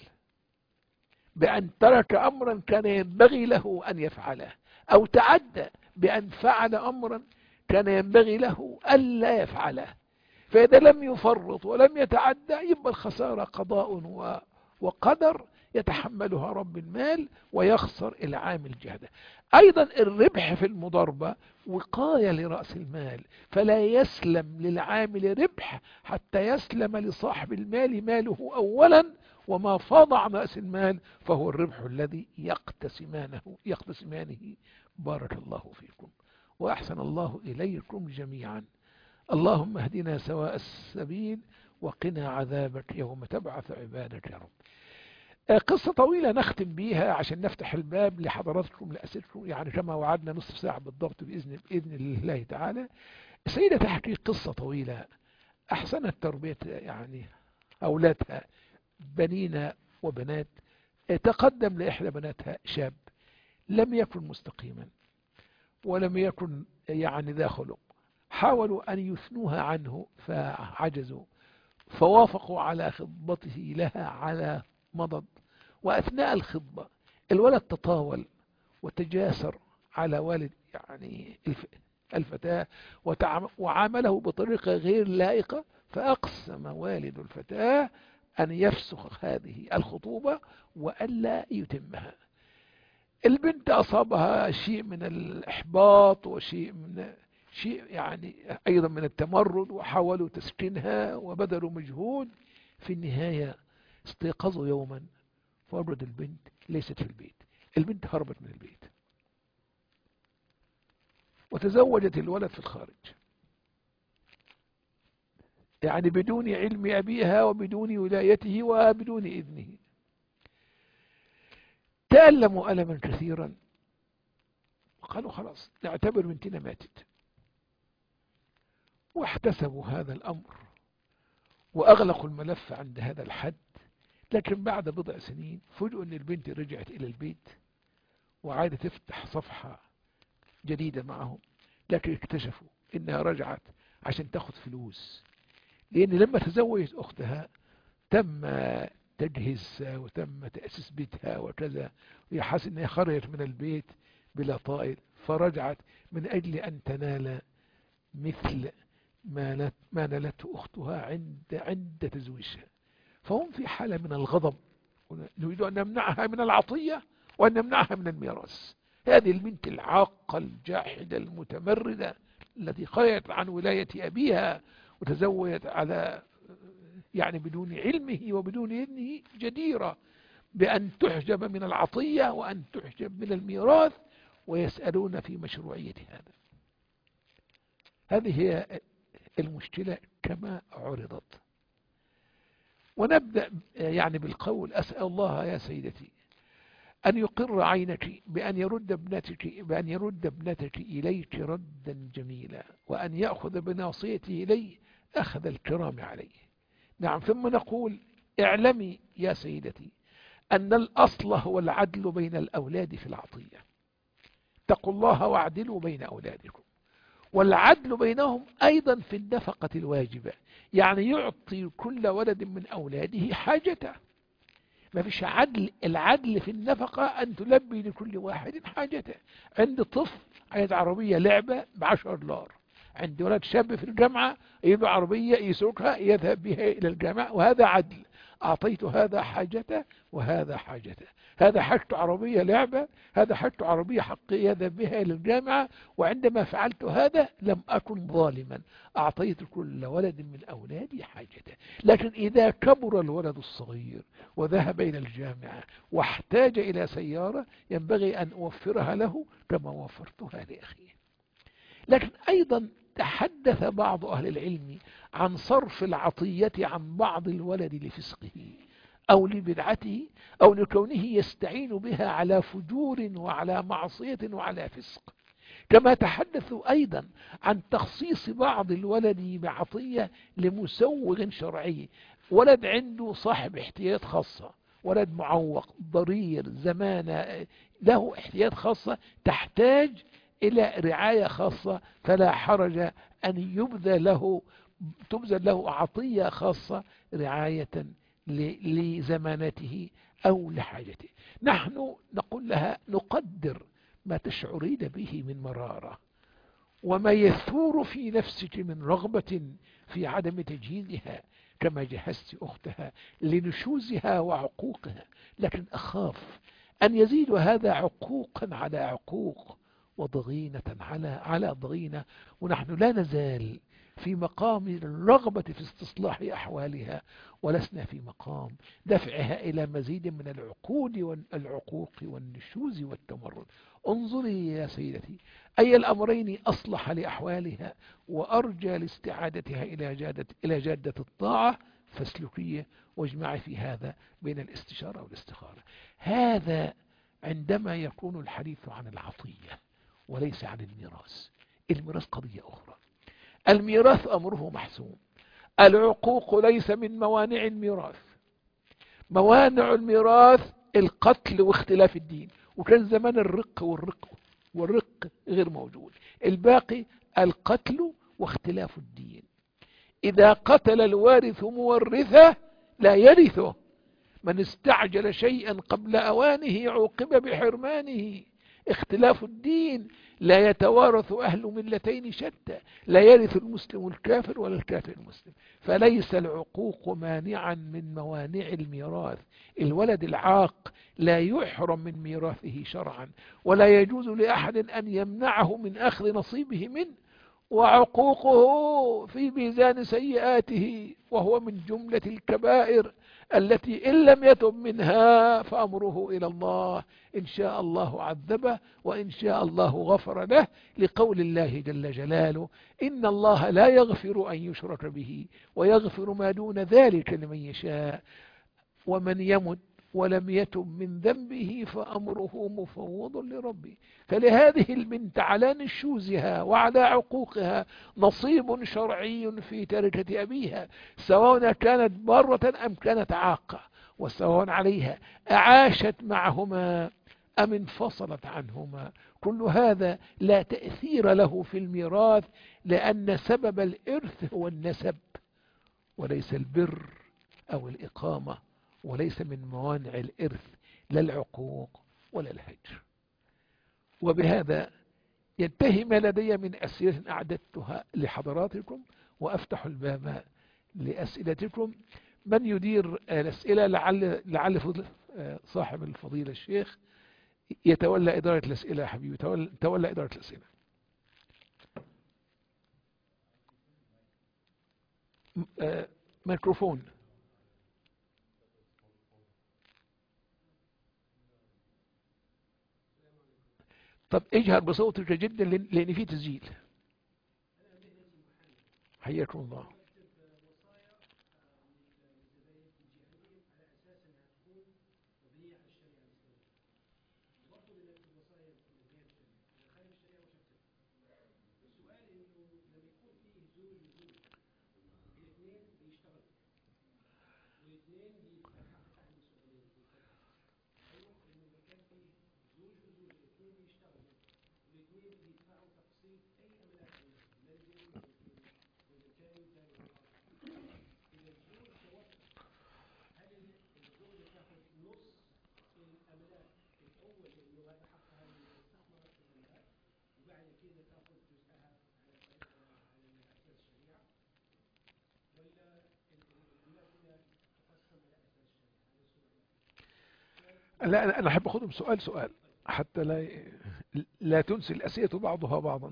بأن ترك أمرا كان ينبغي له أن يفعله، أو تعدى بأن فعل أمرا كان ينبغي له ألا يفعله. فإذا لم يفرط ولم يتعدى يبقى الخسارة قضاء وقدر يتحملها رب المال ويخسر العامل جهده. أيضا الربح في المضاربة وقاية لرأس المال، فلا يسلم للعامل ربح حتى يسلم لصاحب المال ماله أولا، وما فاض عن رأس المال فهو الربح الذي يقتسمانه يقتسمانه. بارك الله فيكم وأحسن الله إليكم جميعا. اللهم اهدنا سواء السبيل وقنا عذابك يوم تبعث عبادك يا رب. قصة طويلة نختم بيها عشان نفتح الباب لحضراتكم لأسئلتكم، يعني كما وعدنا نصف ساعة بالضبط بإذن بإذن الله تعالى. السيدة تحكي قصة طويلة أحسنت تربية يعني أولادها بنين وبنات. تقدم لإحدى بناتها شاب لم يكن مستقيما ولم يكن يعني ذا خلق، حاولوا أن يثنوها عنه فعجزوا، فوافقوا على خطبته لها على مضض. وأثناء الخطبة الولد تطاول وتجاسر على والد يعني الفتاة وعامله بطريقة غير لائقة، فأقسم والد الفتاة أن يفسخ هذه الخطوبة وألا يتمها. البنت أصابها شيء من الإحباط وشيء من شيء يعني أيضا من التمرد، وحاولوا تسكينها وبذلوا مجهود. في النهاية استيقظوا يوما فوجد البنت ليست في البيت، البنت هربت من البيت وتزوجت الولد في الخارج، يعني بدون علم أبيها وبدون ولايته وبدون إذنه. تألموا ألما كثيرا وقالوا خلاص نعتبر بنتنا ماتت، واحتسبوا هذا الأمر وأغلقوا الملف عند هذا الحد. لكن بعد بضع سنين فوجئوا أن البنت رجعت إلى البيت وعادت تفتح صفحة جديدة معهم، لكن اكتشفوا إنها رجعت عشان تأخذ فلوس، لأن لما تزوجت أختها تم تجهيزها وتم تأسيس بيتها وكذا، وهي حاسة أنها خرجت من البيت بلا طائل، فرجعت من أجل أن تنال مثل ما ما نالته أختها عند عند تزويجها. فهم في حالة من الغضب، نريد أن نمنعها من العطية وأن نمنعها من الميراث. هذه البنت العاقة الجاحدة المتمردة التي خرجت عن ولاية أبيها وتزوجت على يعني بدون علمه وبدون إذنه جديرة بأن تحجب من العطية وأن تحجب من الميراث، ويسألون في مشروعية هذا. هذه هي المشكلة كما عرضت. ونبدأ يعني بالقول: أسأل الله يا سيدتي أن يقر عينك بأن يرد ابنتك بأن يرد ابنتك إليك ردا جميلا، وأن يأخذ بناصيته إليه أخذ الكرام عليه. نعم. ثم نقول: اعلمي يا سيدتي أن الأصل هو العدل بين الأولاد في العطية. اتقوا الله واعدلوا بين أولادكم، والعدل بينهم أيضا في النفقة الواجبة، يعني يعطي كل ولد من أولاده حاجته. ما فيش عدل، العدل في النفقة أن تلبي لكل واحد حاجته. عند طفل عايز عربية لعبة بعشر دولار، عند ولد شاب في الجامعة يجيب عربية يسوقها يذهب بها إلى الجامعة، وهذا عدل. أعطيت هذا حاجته وهذا حاجته، هذا حاجته عربية لعبة، هذا حاجته عربية حقيقية يذهب بها إلى الجامعة. وعندما فعلت هذا لم أكن ظالما، أعطيت كل ولد من أولادي حاجته. لكن إذا كبر الولد الصغير وذهب إلى الجامعة واحتاج إلى سيارة ينبغي أن أوفرها له كما وفرتها لأخيه. لكن أيضا تحدث بعض أهل العلم عن صرف العطية عن بعض الولد لفسقه أو لبدعته أو لكونه يستعين بها على فجور وعلى معصية وعلى فسق. كما تحدثوا أيضا عن تخصيص بعض الولد بعطية لمسوغ شرعي، ولد عنده صاحب احتياجات خاصة، ولد معوق ضرير زمانة له احتياجات خاصة تحتاج إلى رعاية خاصة، فلا حرج أن يبذل له تبذل له عطية خاصة رعاية لزمانته أو لحاجته. نحن نقول لها: نقدر ما تشعرين به من مرارة وما يثور في نفسك من رغبة في عدم تجهيزها كما جهزت أختها لنشوزها وعقوقها، لكن أخاف أن يزيد هذا عقوقا على عقوق وضغينة على على ضغينة، ونحن لا نزال في مقام الرغبة في استصلاح أحوالها، ولسنا في مقام دفعها إلى مزيد من العقود والعقوق والنشوز والتمرد. انظري يا سيدتي أي الأمرين أصلح لأحوالها وأرجى لاستعادتها إلى جادة, إلى جادة الطاعة، فاسلكيه واجمعي في هذا بين الاستشارة والاستخارة. هذا عندما يكون الحديث عن العطية وليس عن الميراث. الميراث قضية أخرى. الميراث أمره محسوم. العقوق ليس من موانع الميراث. موانع الميراث القتل واختلاف الدين، وكان زمان الرق والرق والرق غير موجود. الباقي القتل واختلاف الدين. إذا قتل الوارث مورثه لا يرثه. من استعجل شيئا قبل أوانه عوقب بحرمانه. اختلاف الدين لا يتوارث أهل ملتين شتى، لا يرث المسلم الكافر ولا الكافر المسلم. فليس العقوق مانعا من موانع الميراث. الولد العاق لا يحرم من ميراثه شرعا، ولا يجوز لأحد أن يمنعه من أخذ نصيبه منه، وعقوقه في ميزان سيئاته، وهو من جملة الكبائر التي إن لم يتب منها فأمره إلى الله. إن شاء الله عذبه وإن شاء الله غفر له، لقول الله جل جلاله: إن الله لا يغفر أن يشرك به ويغفر ما دون ذلك لمن يشاء، ومن يمت ولم يتب من ذنبه فأمره مفوض لربه. فلهذه البنت على نشوزها وعلى عقوقها نصيب شرعي في تركة أبيها، سواء كانت بارة أم كانت عاقة، وسواء عليها أعاشت معهما أم انفصلت عنهما. كل هذا لا تأثير له في الميراث، لأن سبب الإرث هو النسب وليس البر أو الإقامة، وليس من موانع الإرث لا العقوق ولا الهجر. وبهذا ينتهي ما لدي من أسئلة أعددتها لحضراتكم، وأفتح الباب لأسئلتكم. من يدير الأسئلة؟ لعل, لعل فضل صاحب الفضيلة الشيخ يتولى إدارة الأسئلة. يا حبيبي تولى, تولى إدارة الأسئلة. ميكروفون. طب اجهر بصوتك جدا لأن في تسجيل. حياكم الله. لا أنا أحب أخذهم سؤال سؤال حتى لا لا تنسي الأسئلة بعضها بعضا.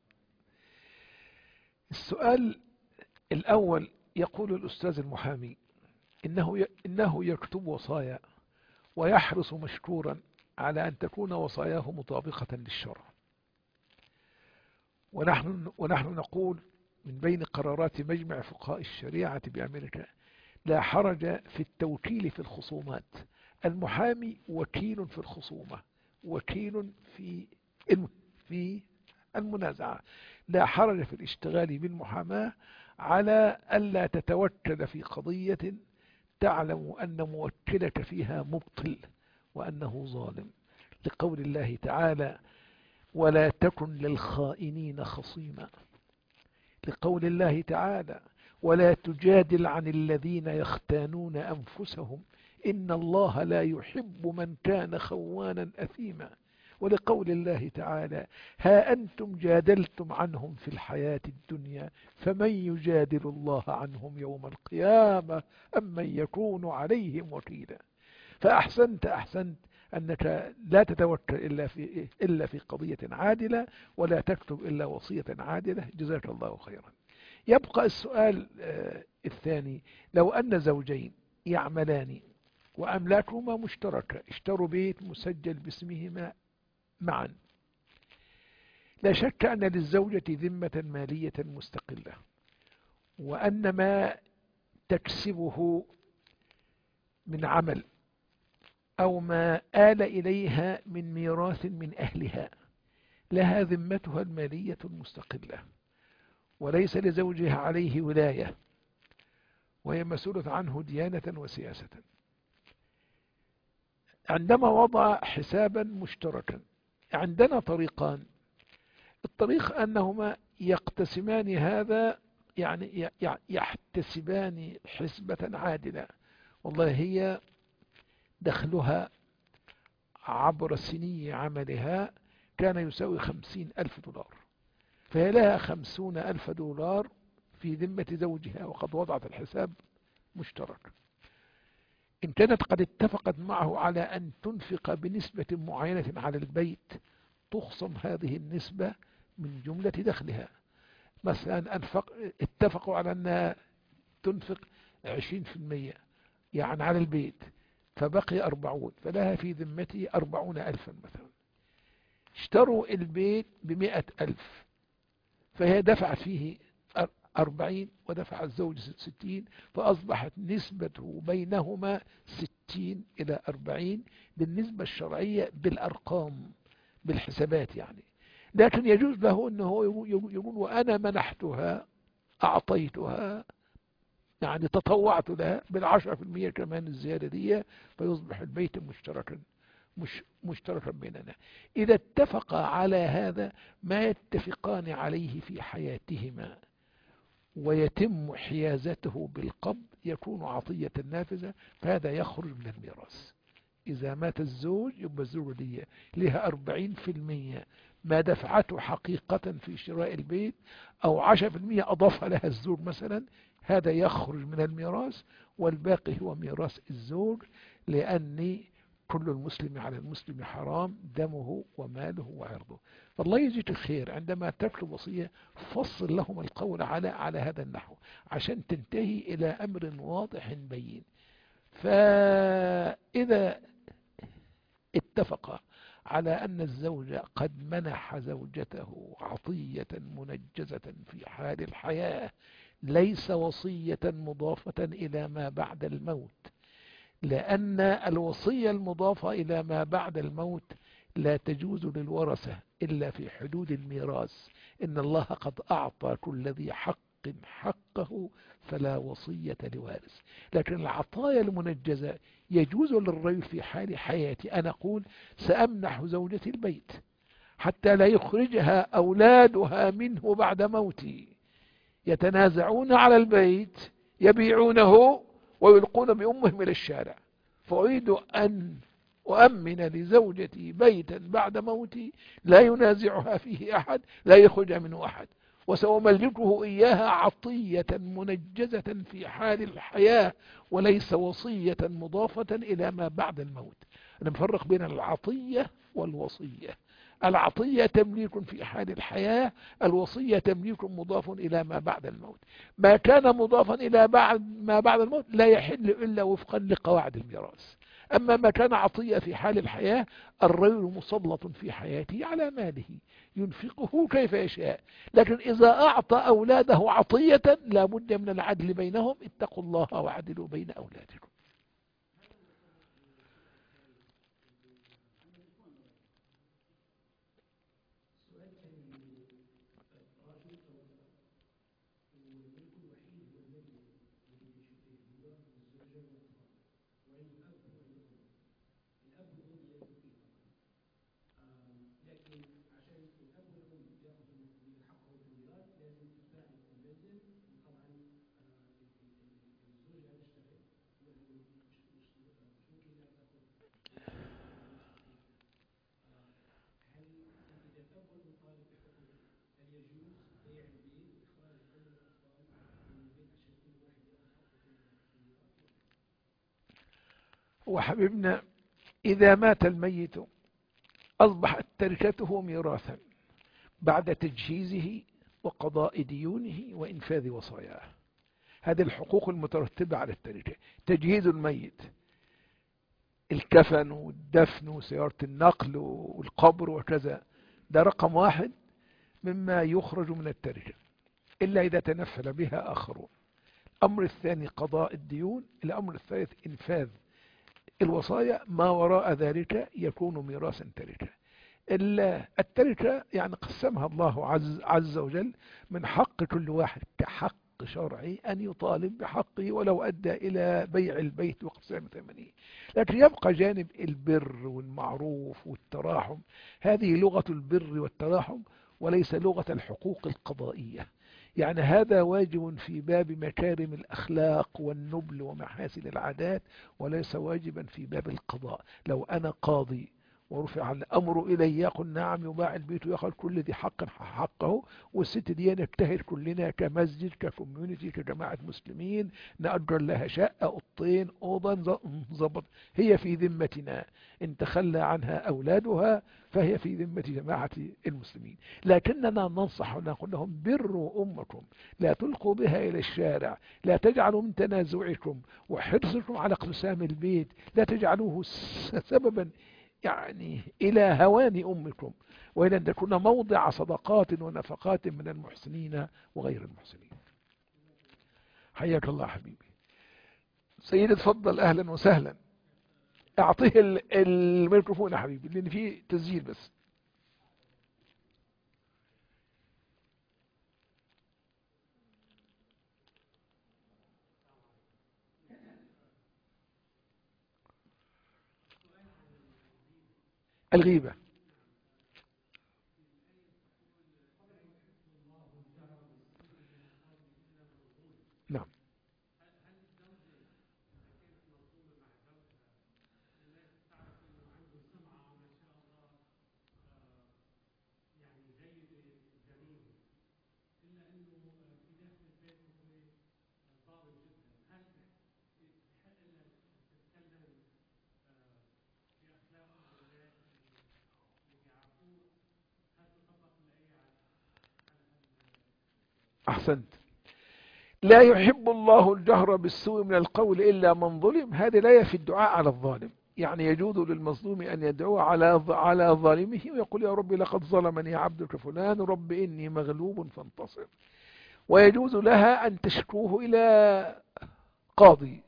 السؤال الأول يقول الأستاذ المحامي إنه إنه يكتب وصايا ويحرص مشكورا على أن تكون وصاياه مطابقة للشرع، ونحن ونحن نقول من بين قرارات مجمع فقهاء الشريعة بأمريكا: لا حرج في التوكيل في الخصومات. المحامي وكيل في الخصومة، وكيل في في المنازعة. لا حرج في الاشتغال بالمحاماة على ألا تتوكل في قضية تعلم أن موكلك فيها مبطل وأنه ظالم، لقول الله تعالى: ولا تكن للخائنين خصيما. لقول الله تعالى: ولا تجادل عن الذين يختانون أنفسهم إن الله لا يحب من كان خوانا أثيما. ولقول الله تعالى: ها أنتم جادلتم عنهم في الحياة الدنيا فمن يجادل الله عنهم يوم القيامة أم من يكون عليهم وكيلا. فأحسنت أحسنت أنك لا تتوكل إلا في, إلا في قضية عادلة، ولا تكتب إلا وصية عادلة. جزاك الله خيرا. يبقى السؤال الثاني: لو أن زوجين يعملان وأملاكهما مشتركة، اشتروا بيت مسجل باسمهما معا، لا شك أن للزوجة ذمة مالية مستقلة، وأن ما تكسبه من عمل أو ما آل إليها من ميراث من أهلها لها ذمتها المالية المستقلة، وليس لزوجها عليه ولاية، وهي مسؤولة عنه ديانة وسياسة. عندما وضع حسابا مشتركا عندنا طريقان. الطريق أنهما يقتسمان هذا، يعني يحتسبان حسبة عادلة. والله هي دخلها عبر سني عملها كان يساوي خمسين ألف دولار، فهي لها خمسون ألف دولار في ذمة زوجها، وقد وضعت الحساب مشترك. إن كانت قد اتفقت معه على أن تنفق بنسبة معينة على البيت، تخصم هذه النسبة من جملة دخلها. مثلا أنفق اتفقوا على أنها تنفق عشرين في المية يعني على البيت، فبقي أربعون، فلها في ذمته أربعون ألفا مثلا. اشتروا البيت بمئة ألف، فهي دفعت فيه أربعين ودفع الزوج ستين، فأصبحت نسبته بينهما ستين إلى أربعين بالنسبة الشرعية بالأرقام بالحسابات يعني. لكن يجوز له أنه يقول وأنا منحتها أعطيتها، يعني تطوعت لها بالعشرة في المية كمان الزيادة دي، فيصبح البيت مشتركا مش مشتركا بيننا. إذا اتفق على هذا ما يتفقان عليه في حياتهما ويتم حيازته بالقبض، يكون عطية نافذة، فهذا يخرج من الميراث. إذا مات الزوج يبقى الزوجة دي لها أربعين في المية ما دفعته حقيقة في شراء البيت، أو عشرة في المية أضافها لها الزوج مثلا، هذا يخرج من الميراث، والباقي هو ميراث الزوج، لأن كل المسلم على المسلم حرام دمه وماله وعرضه. فالله يجزيك الخير عندما تكتب وصية فصل لهم القول على على هذا النحو عشان تنتهي إلى أمر واضح بين. فإذا اتفق على أن الزوج قد منح زوجته عطية منجزة في حال الحياة، ليس وصية مضافة إلى ما بعد الموت، لأن الوصية المضافة إلى ما بعد الموت لا تجوز للورثة إلا في حدود الميراث. إن الله قد أعطى كل ذي حق حقه فلا وصية لوارث. لكن العطايا المنجزة يجوز للرجل في حال حياتي أن أقول سأمنح زوجتي البيت حتى لا يخرجها أولادها منه بعد موتي، يتنازعون على البيت، يبيعونه ويلقون بأمهم إلى الشارع، فأريد أن أؤمن لزوجتي بيتا بعد موتي لا ينازعها فيه أحد، لا يخرج منه أحد، وسأملكه إياها عطية منجزة في حال الحياة، وليس وصية مضافة إلى ما بعد الموت. أنا مفرق بين العطية والوصية. العطية تمليك في حال الحياة، الوصية تمليك مضاف إلى ما بعد الموت. ما كان مضافا إلى بعد ما بعد الموت لا يحل إلا وفقا لقواعد الميراث. أما ما كان عطية في حال الحياة، الرجل مسلط في حياته على ماله ينفقه كيف يشاء، لكن إذا أعطى أولاده عطية لا بد من العدل بينهم. اتقوا الله واعدلوا بين أولادكم. وحبيبنا إذا مات الميت أصبحت تركته ميراثا بعد تجهيزه وقضاء ديونه وإنفاذ وصاياه. هذه الحقوق المترتبة على التركة: تجهيز الميت، الكفن والدفن وسيارة النقل والقبر وكذا، ده رقم واحد مما يخرج من التركة إلا إذا تنفل بها آخرون. الأمر الثاني قضاء الديون. الأمر الثالث إنفاذ الوصايا، ما وراء ذلك يكون ميراثا تركة. التركة يعني قسمها الله عز, عز وجل من حق كل واحد كحق شرعي أن يطالب بحقه ولو أدى إلى بيع البيت واقتسام ثمنه، لكن يبقى جانب البر والمعروف والتراحم. هذه لغة البر والتراحم وليس لغة الحقوق القضائية. يعني هذا واجب في باب مكارم الأخلاق والنبل ومحاسن العادات، وليس واجبا في باب القضاء. لو أنا قاضي ورفع الأمر إلي يقول نعم يباع البيت ويأخذ كل ذي حق حقه، والست دي نجتهد كلنا كمسجد ككوميونيتي كجماعة مسلمين نأجر لها شقة أوضتين أوضا نظبط، هي في ذمتنا، إن تخلى عنها أولادها فهي في ذمة جماعة المسلمين. لكننا ننصح ونقول لهم بروا أمكم، لا تلقوا بها إلى الشارع، لا تجعلوا من تنازعكم وحرصكم على اقتسام البيت لا تجعلوه سببا يعني إلى هوان أمكم، وإلى أن تكون موضع صدقات ونفقات من المحسنين وغير المحسنين. حياك الله حبيبي. سيدي تفضل، أهلا وسهلا. أعطيه الميكروفون يا حبيبي لأن فيه تسجيل بس. الغيبة. نعم. أحسنت. لا يحب الله الجهر بالسوء من القول إلا من ظلم. هذه لا في الدعاء على الظالم، يعني يجوز للمظلوم أن يدعو على على ظالمه ويقول يا رب لقد ظلمني عبدك فلان رب إني مغلوب فانتصر. ويجوز لها أن تشكوه إلى قاضي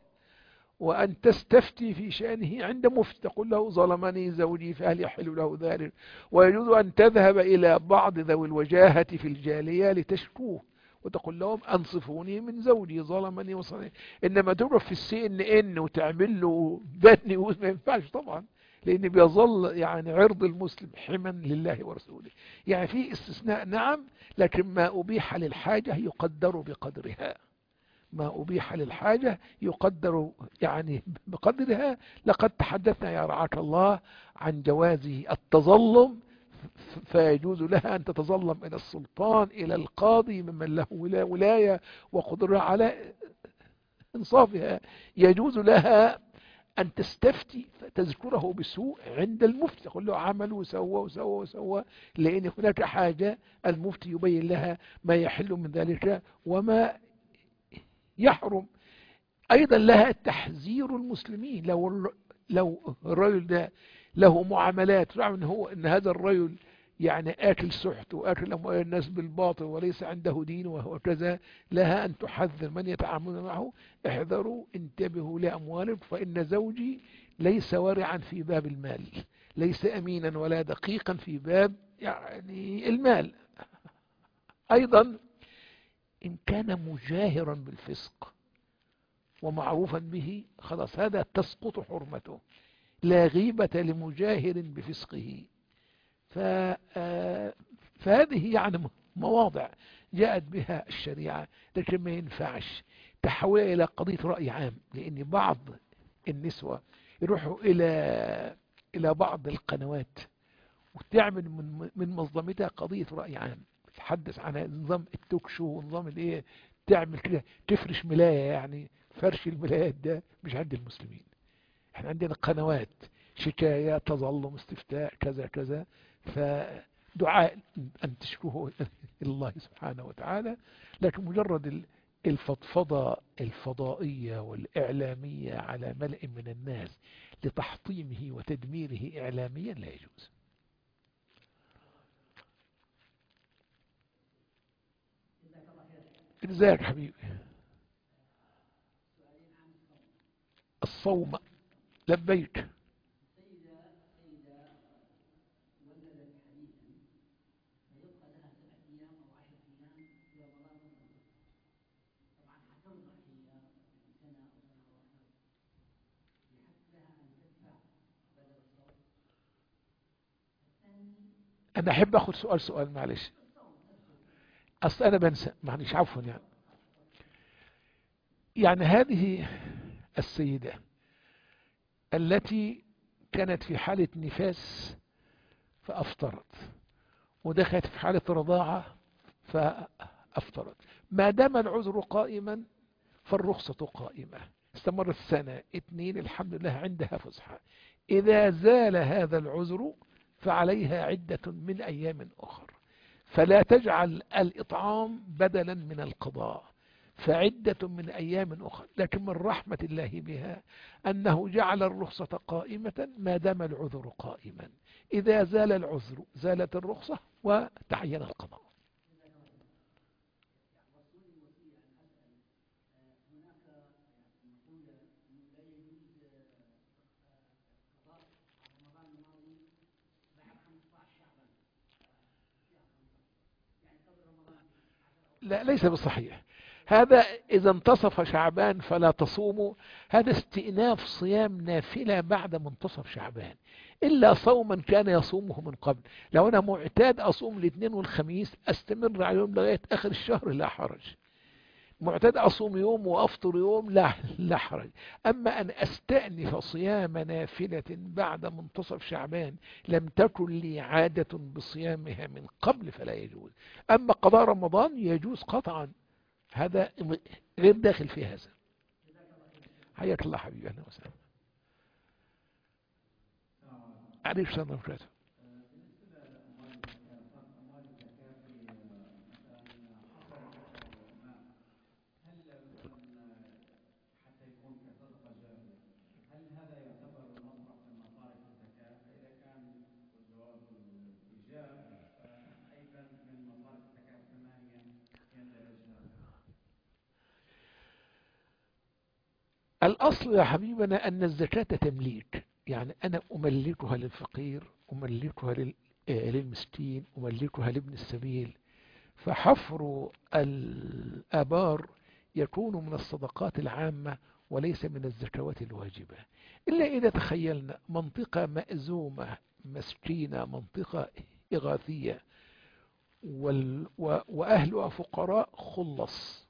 وأن تستفتي في شأنه عند مفتي تقول له ظلمني زوجي فهل يحل له ذلك. ويجوز أن تذهب إلى بعض ذوي الوجاهة في الجالية لتشكوه وتقول لهم أنصفوني من زوجي ظلمني وصلني. إنما تقف في السي إن إن وتعمل له باد نيوز ما ينفعش طبعا، لأن بيظل يعني عرض المسلم حما لله ورسوله. يعني في استثناء نعم، لكن ما أبيح للحاجة يقدر بقدرها. ما أبيح للحاجة يقدر يعني بقدرها. لقد تحدثنا يا رعاك الله عن جواز التظلم، فيجوز لها أن تتظلم إلى السلطان إلى القاضي ممن له ولاية وقدرة على إنصافها. يجوز لها أن تستفتي فتذكره بسوء عند المفتي تقول له عمل وسوى وسوى وسوى، لأن هناك حاجة المفتي يبين لها ما يحل من ذلك وما يحرم. أيضا لها تحذير المسلمين. لو لو الرجل ده له معاملات رغم ان هو ان هذا الرجل يعني آكل سحت وآكل أموال الناس بالباطل وليس عنده دين وهو كذا، لها أن تحذر من يتعاملون معه احذروا انتبهوا لأموالكم فإن زوجي ليس ورعا في باب المال، ليس أمينا ولا دقيقا في باب يعني المال. أيضا إن كان مجاهرا بالفسق ومعروفا به خلاص هذا تسقط حرمته، لا غيبة لمجاهر بفسقه. فهذه يعني مواضع جاءت بها الشريعة، لكن ما ينفعش تحول إلى قضية رأي عام، لأن بعض النسوة يروحوا إلى إلى بعض القنوات وتعمل من من منظمتها قضية رأي عام، تتحدث عن نظام التوك شو ونظام الايه، تعمل كده تفرش ملاية. يعني فرش الملايات ده مش عند المسلمين. احنا عندنا قنوات شكاية تظلم استفتاء كذا كذا، فدعاء أن تشكوه إلى الله سبحانه وتعالى. لكن مجرد الفضفضة الفضائية والإعلامية على ملئ من الناس لتحطيمه وتدميره إعلاميا لا يجوز. جزاك حبيبي. الصوم. لبيك. أنا أحب أخذ سؤال سؤال معلش، أصل أنا بنسى معلش، عفوا يعني. يعني هذه السيدة التي كانت في حالة نفاس فأفطرت، ودخلت في حالة رضاعة فأفطرت، ما دام العذر قائما فالرخصة قائمة. استمرت سنة اتنين الحمد لله عندها فسحة. إذا زال هذا العذر فعليها عدة من أيام أخر، فلا تجعل الإطعام بدلا من القضاء، فعدة من أيام أخرى. لكن من رحمة الله بها أنه جعل الرخصة قائمة ما دام العذر قائما. إذا زال العذر زالت الرخصة وتعين القضاء. لا، ليس بالصحيح هذا. إذا انتصف شعبان فلا تصوموا، هذا استئناف صيام نافلة بعد منتصف شعبان، إلا صوما كان يصومه من قبل. لو أنا معتاد أصوم الاثنين والخميس أستمر عليهم لغاية آخر الشهر لا حرج. معتاد أصوم يوم وأفطر يوم لا لا حرج. أما أن أستأنف صيام نافلة بعد منتصف شعبان لم تكن لي عادة بصيامها من قبل فلا يجوز. أما قضاء رمضان يجوز قطعا، هذا غير داخل في هذا. حياك الله حبيبي، أهلا وسهلا. عليك السلام ورحمة الله. الأصل يا حبيبنا أن الزكاة تمليك، يعني أنا أملكها للفقير، أملكها لل- آه، للمسكين، أملكها لابن السبيل. فحفر الآبار يكون من الصدقات العامة وليس من الزكوات الواجبة، إلا إذا تخيلنا منطقة مأزومة مسكينة، منطقة إغاثية، وال و- وأهلها فقراء خلص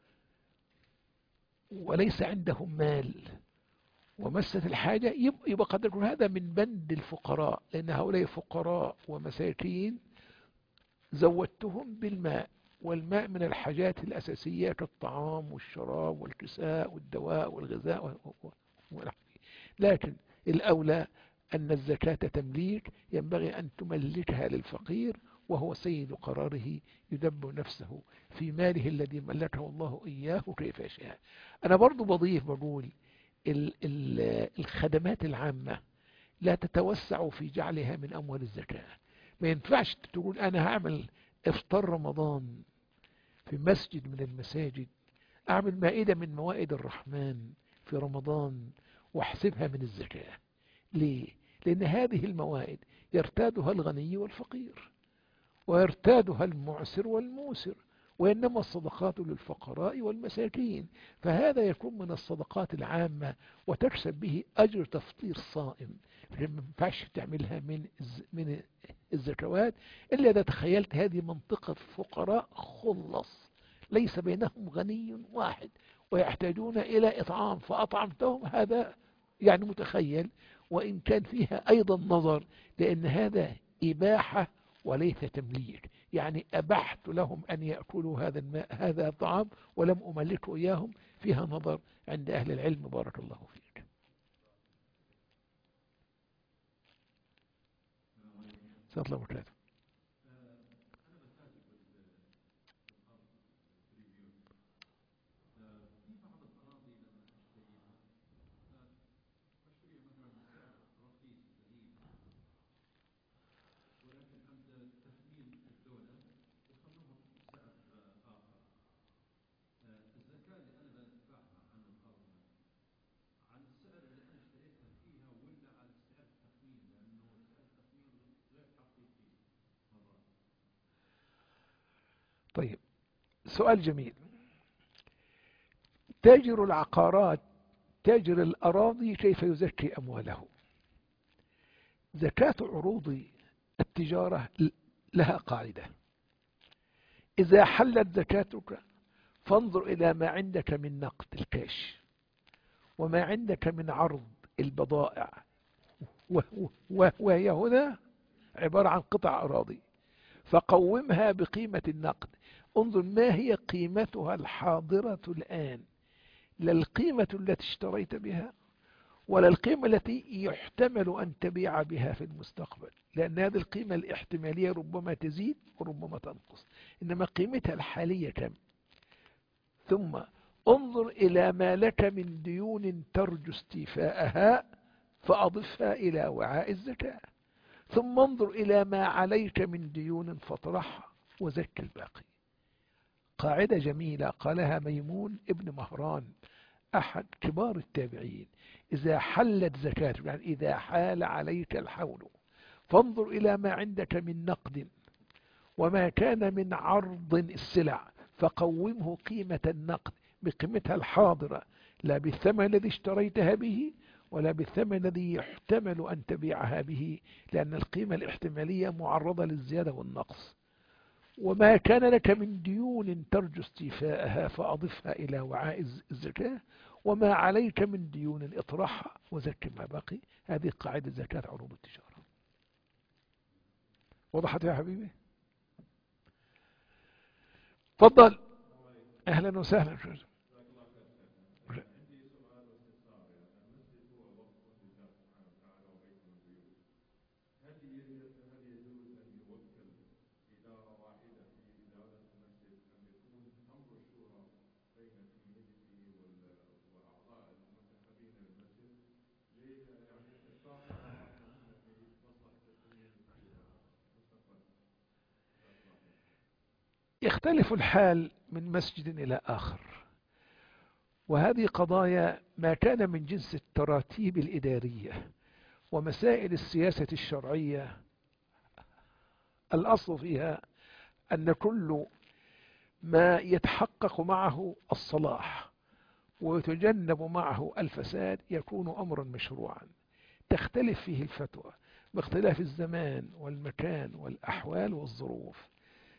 وليس عندهم مال ومست الحاجة، يب- يبقى قد يكون هذا من بند الفقراء، لأن هؤلاء فقراء ومساكين زودتهم بالماء، والماء من الحاجات الأساسية كالطعام والشراب والكساء والدواء والغذاء و- و- و- لكن الأولى أن الزكاة تمليك، ينبغي أن تملكها للفقير وهو سيد قراره، يدبر نفسه في ماله الذي ملكه الله إياه كيف يشاء. أنا برضو بضيف بقول ال- ال- الخدمات العامة لا تتوسع في جعلها من أموال الزكاة. ما ينفعش تقول أنا هعمل إفطار رمضان في مسجد من المساجد، أعمل مائدة من موائد الرحمن في رمضان واحسبها من الزكاة. ليه؟ لأن هذه الموائد يرتادها الغني والفقير، ويرتادها المعسر والموسر، وإنما الصدقات للفقراء والمساكين. فهذا يكون من الصدقات العامة وتكسب به أجر تفطير صائم. ما ينفعش تعملها من الز- من الزكوات إلا إذا تخيلت هذه منطقة فقراء خلص ليس بينهم غني واحد ويحتاجون إلى إطعام فأطعمتهم، هذا يعني متخيل. وإن كان فيها أيضا نظر، لأن هذا إباحة وليس تمليك، يعني أبحت لهم أن يأكلوا هذا الماء هذا الطعام ولم أملكه إياهم، فيها نظر عند أهل العلم. بارك الله فيك. صلى الله عليه وسلم. طيب، سؤال جميل. تاجر العقارات، تاجر الأراضي، كيف يزكي أمواله؟ زكاة عروض التجارة لها قاعدة: إذا حلت زكاتك فانظر إلى ما عندك من نقد الكاش، وما عندك من عرض البضائع، وهي هنا عبارة عن قطع أراضي، فقومها بقيمة النقد. انظر ما هي قيمتها الحاضرة الآن، لا القيمة التي اشتريت بها ولا القيمة التي يحتمل أن تبيع بها في المستقبل، لأن هذه القيمة الاحتمالية ربما تزيد وربما تنقص، إنما قيمتها الحالية كم. ثم انظر إلى ما لك من ديون ترجو استيفاءها فأضفها إلى وعاء الزكاة. ثم انظر إلى ما عليك من ديون فاطرحها وزك الباقي. قاعدة جميلة قالها ميمون ابن مهران أحد كبار التابعين: إذا حلت زكاتك، يعني إذا حال عليك الحول، فانظر إلى ما عندك من نقد وما كان من عرض السلع، فقومه قيمة النقد بقيمتها الحاضرة، لا بالثمن الذي اشتريتها به ولا بالثمن الذي يحتمل أن تبيعها به، لأن القيمة الاحتمالية معرضة للزيادة والنقص. وما كان لك من ديون ترجو استيفاءها فأضفها إلى وعاء الزكاة، وما عليك من ديون اطرحها وزك ما بقي. هذه قاعدة زكاة عروض التجارة. وضحت يا حبيبي؟ تفضل. أهلا وسهلا. يختلف الحال من مسجد إلى آخر، وهذه قضايا ما كان من جنس التراتيب الإدارية ومسائل السياسة الشرعية. الأصل فيها أن كل ما يتحقق معه الصلاح ويتجنب معه الفساد يكون أمرا مشروعا. تختلف فيه الفتوى باختلاف الزمان والمكان والأحوال والظروف،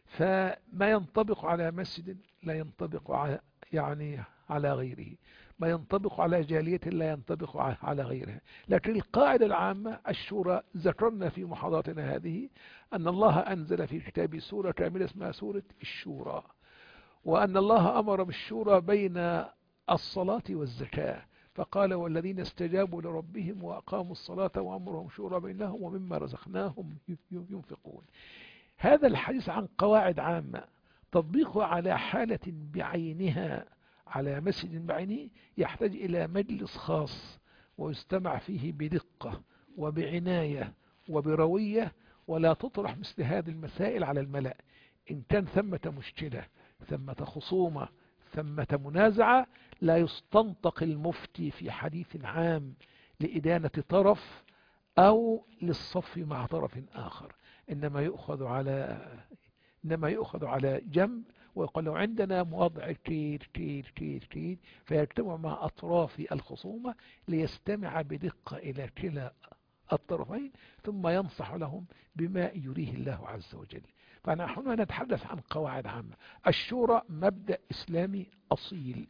فما ينطبق على مسجد لا ينطبق على يعني على غيره، ما ينطبق على جالية لا ينطبق على غيرها. لكن القاعدة العامة الشورى، ذكرنا في محاضرتنا هذه أن الله أنزل في كتابه سورة كاملة اسمها سورة الشورى، وأن الله أمر بالشورى بين الصلاة والزكاة، فقال: والذين استجابوا لربهم وأقاموا الصلاة وأمرهم شورى بينهم ومما رزقناهم ينفقون. هذا الحديث عن قواعد عامة تطبيقها على حالة بعينها على مسجد بعينه يحتاج إلى مجلس خاص ويستمع فيه بدقة وبعناية وبروية، ولا تطرح مثل هذه المسائل على الملأ. إن كان ثمة مشكلة، ثمة خصومة، ثمة منازعة، لا يستنطق المفتي في حديث عام لإدانة طرف أو للصف مع طرف آخر، إنما يؤخذ على إنما يؤخذ على جنب ويقول له عندنا موضع كير كير كير كير، فيجتمع مع أطراف الخصومة ليستمع بدقة إلى كلا الطرفين ثم ينصح لهم بما يريه الله عز وجل. فنحن نتحدث عن قواعد عامة. الشورى مبدأ إسلامي أصيل،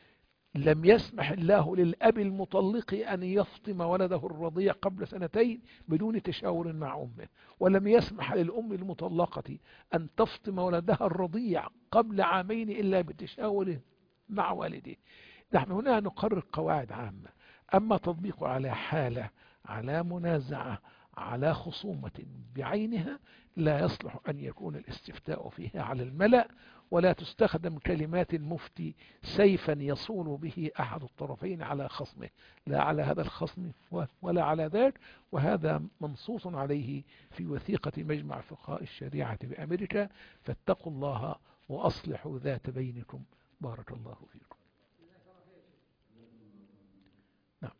لم يسمح الله للأب المطلق أن يفطم ولده الرضيع قبل سنتين بدون تشاور مع أمه، ولم يسمح للأم المطلقة أن تفطم ولدها الرضيع قبل عامين إلا بتشاور مع والده. نحن هنا نقرر قواعد عامة، أما تطبيق على حالة، على منازعة، على خصومة بعينها، لا يصلح أن يكون الاستفتاء فيها على الملأ، ولا تستخدم كلمات المفتي سيفا يصول به أحد الطرفين على خصمه، لا على هذا الخصم ولا على ذاك. وهذا منصوص عليه في وثيقة مجمع فقهاء الشريعة بأمريكا. فاتقوا الله وأصلحوا ذات بينكم. بارك الله فيكم. نعم،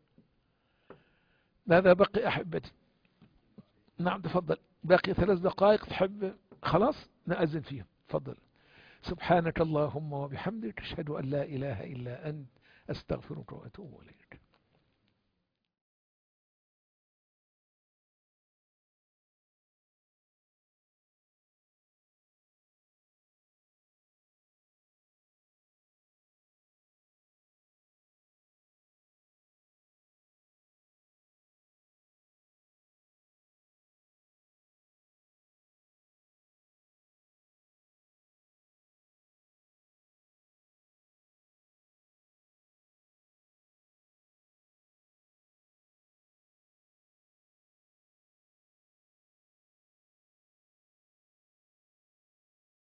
ماذا بقي أحبتي؟ نعم تفضل. باقي ثلاث دقائق، تحب خلاص نأذن فيهم؟ تفضل. سبحانك اللهم وبحمدك، أشهد أن لا إله إلا أنت، أستغفرك وأتوب إليك.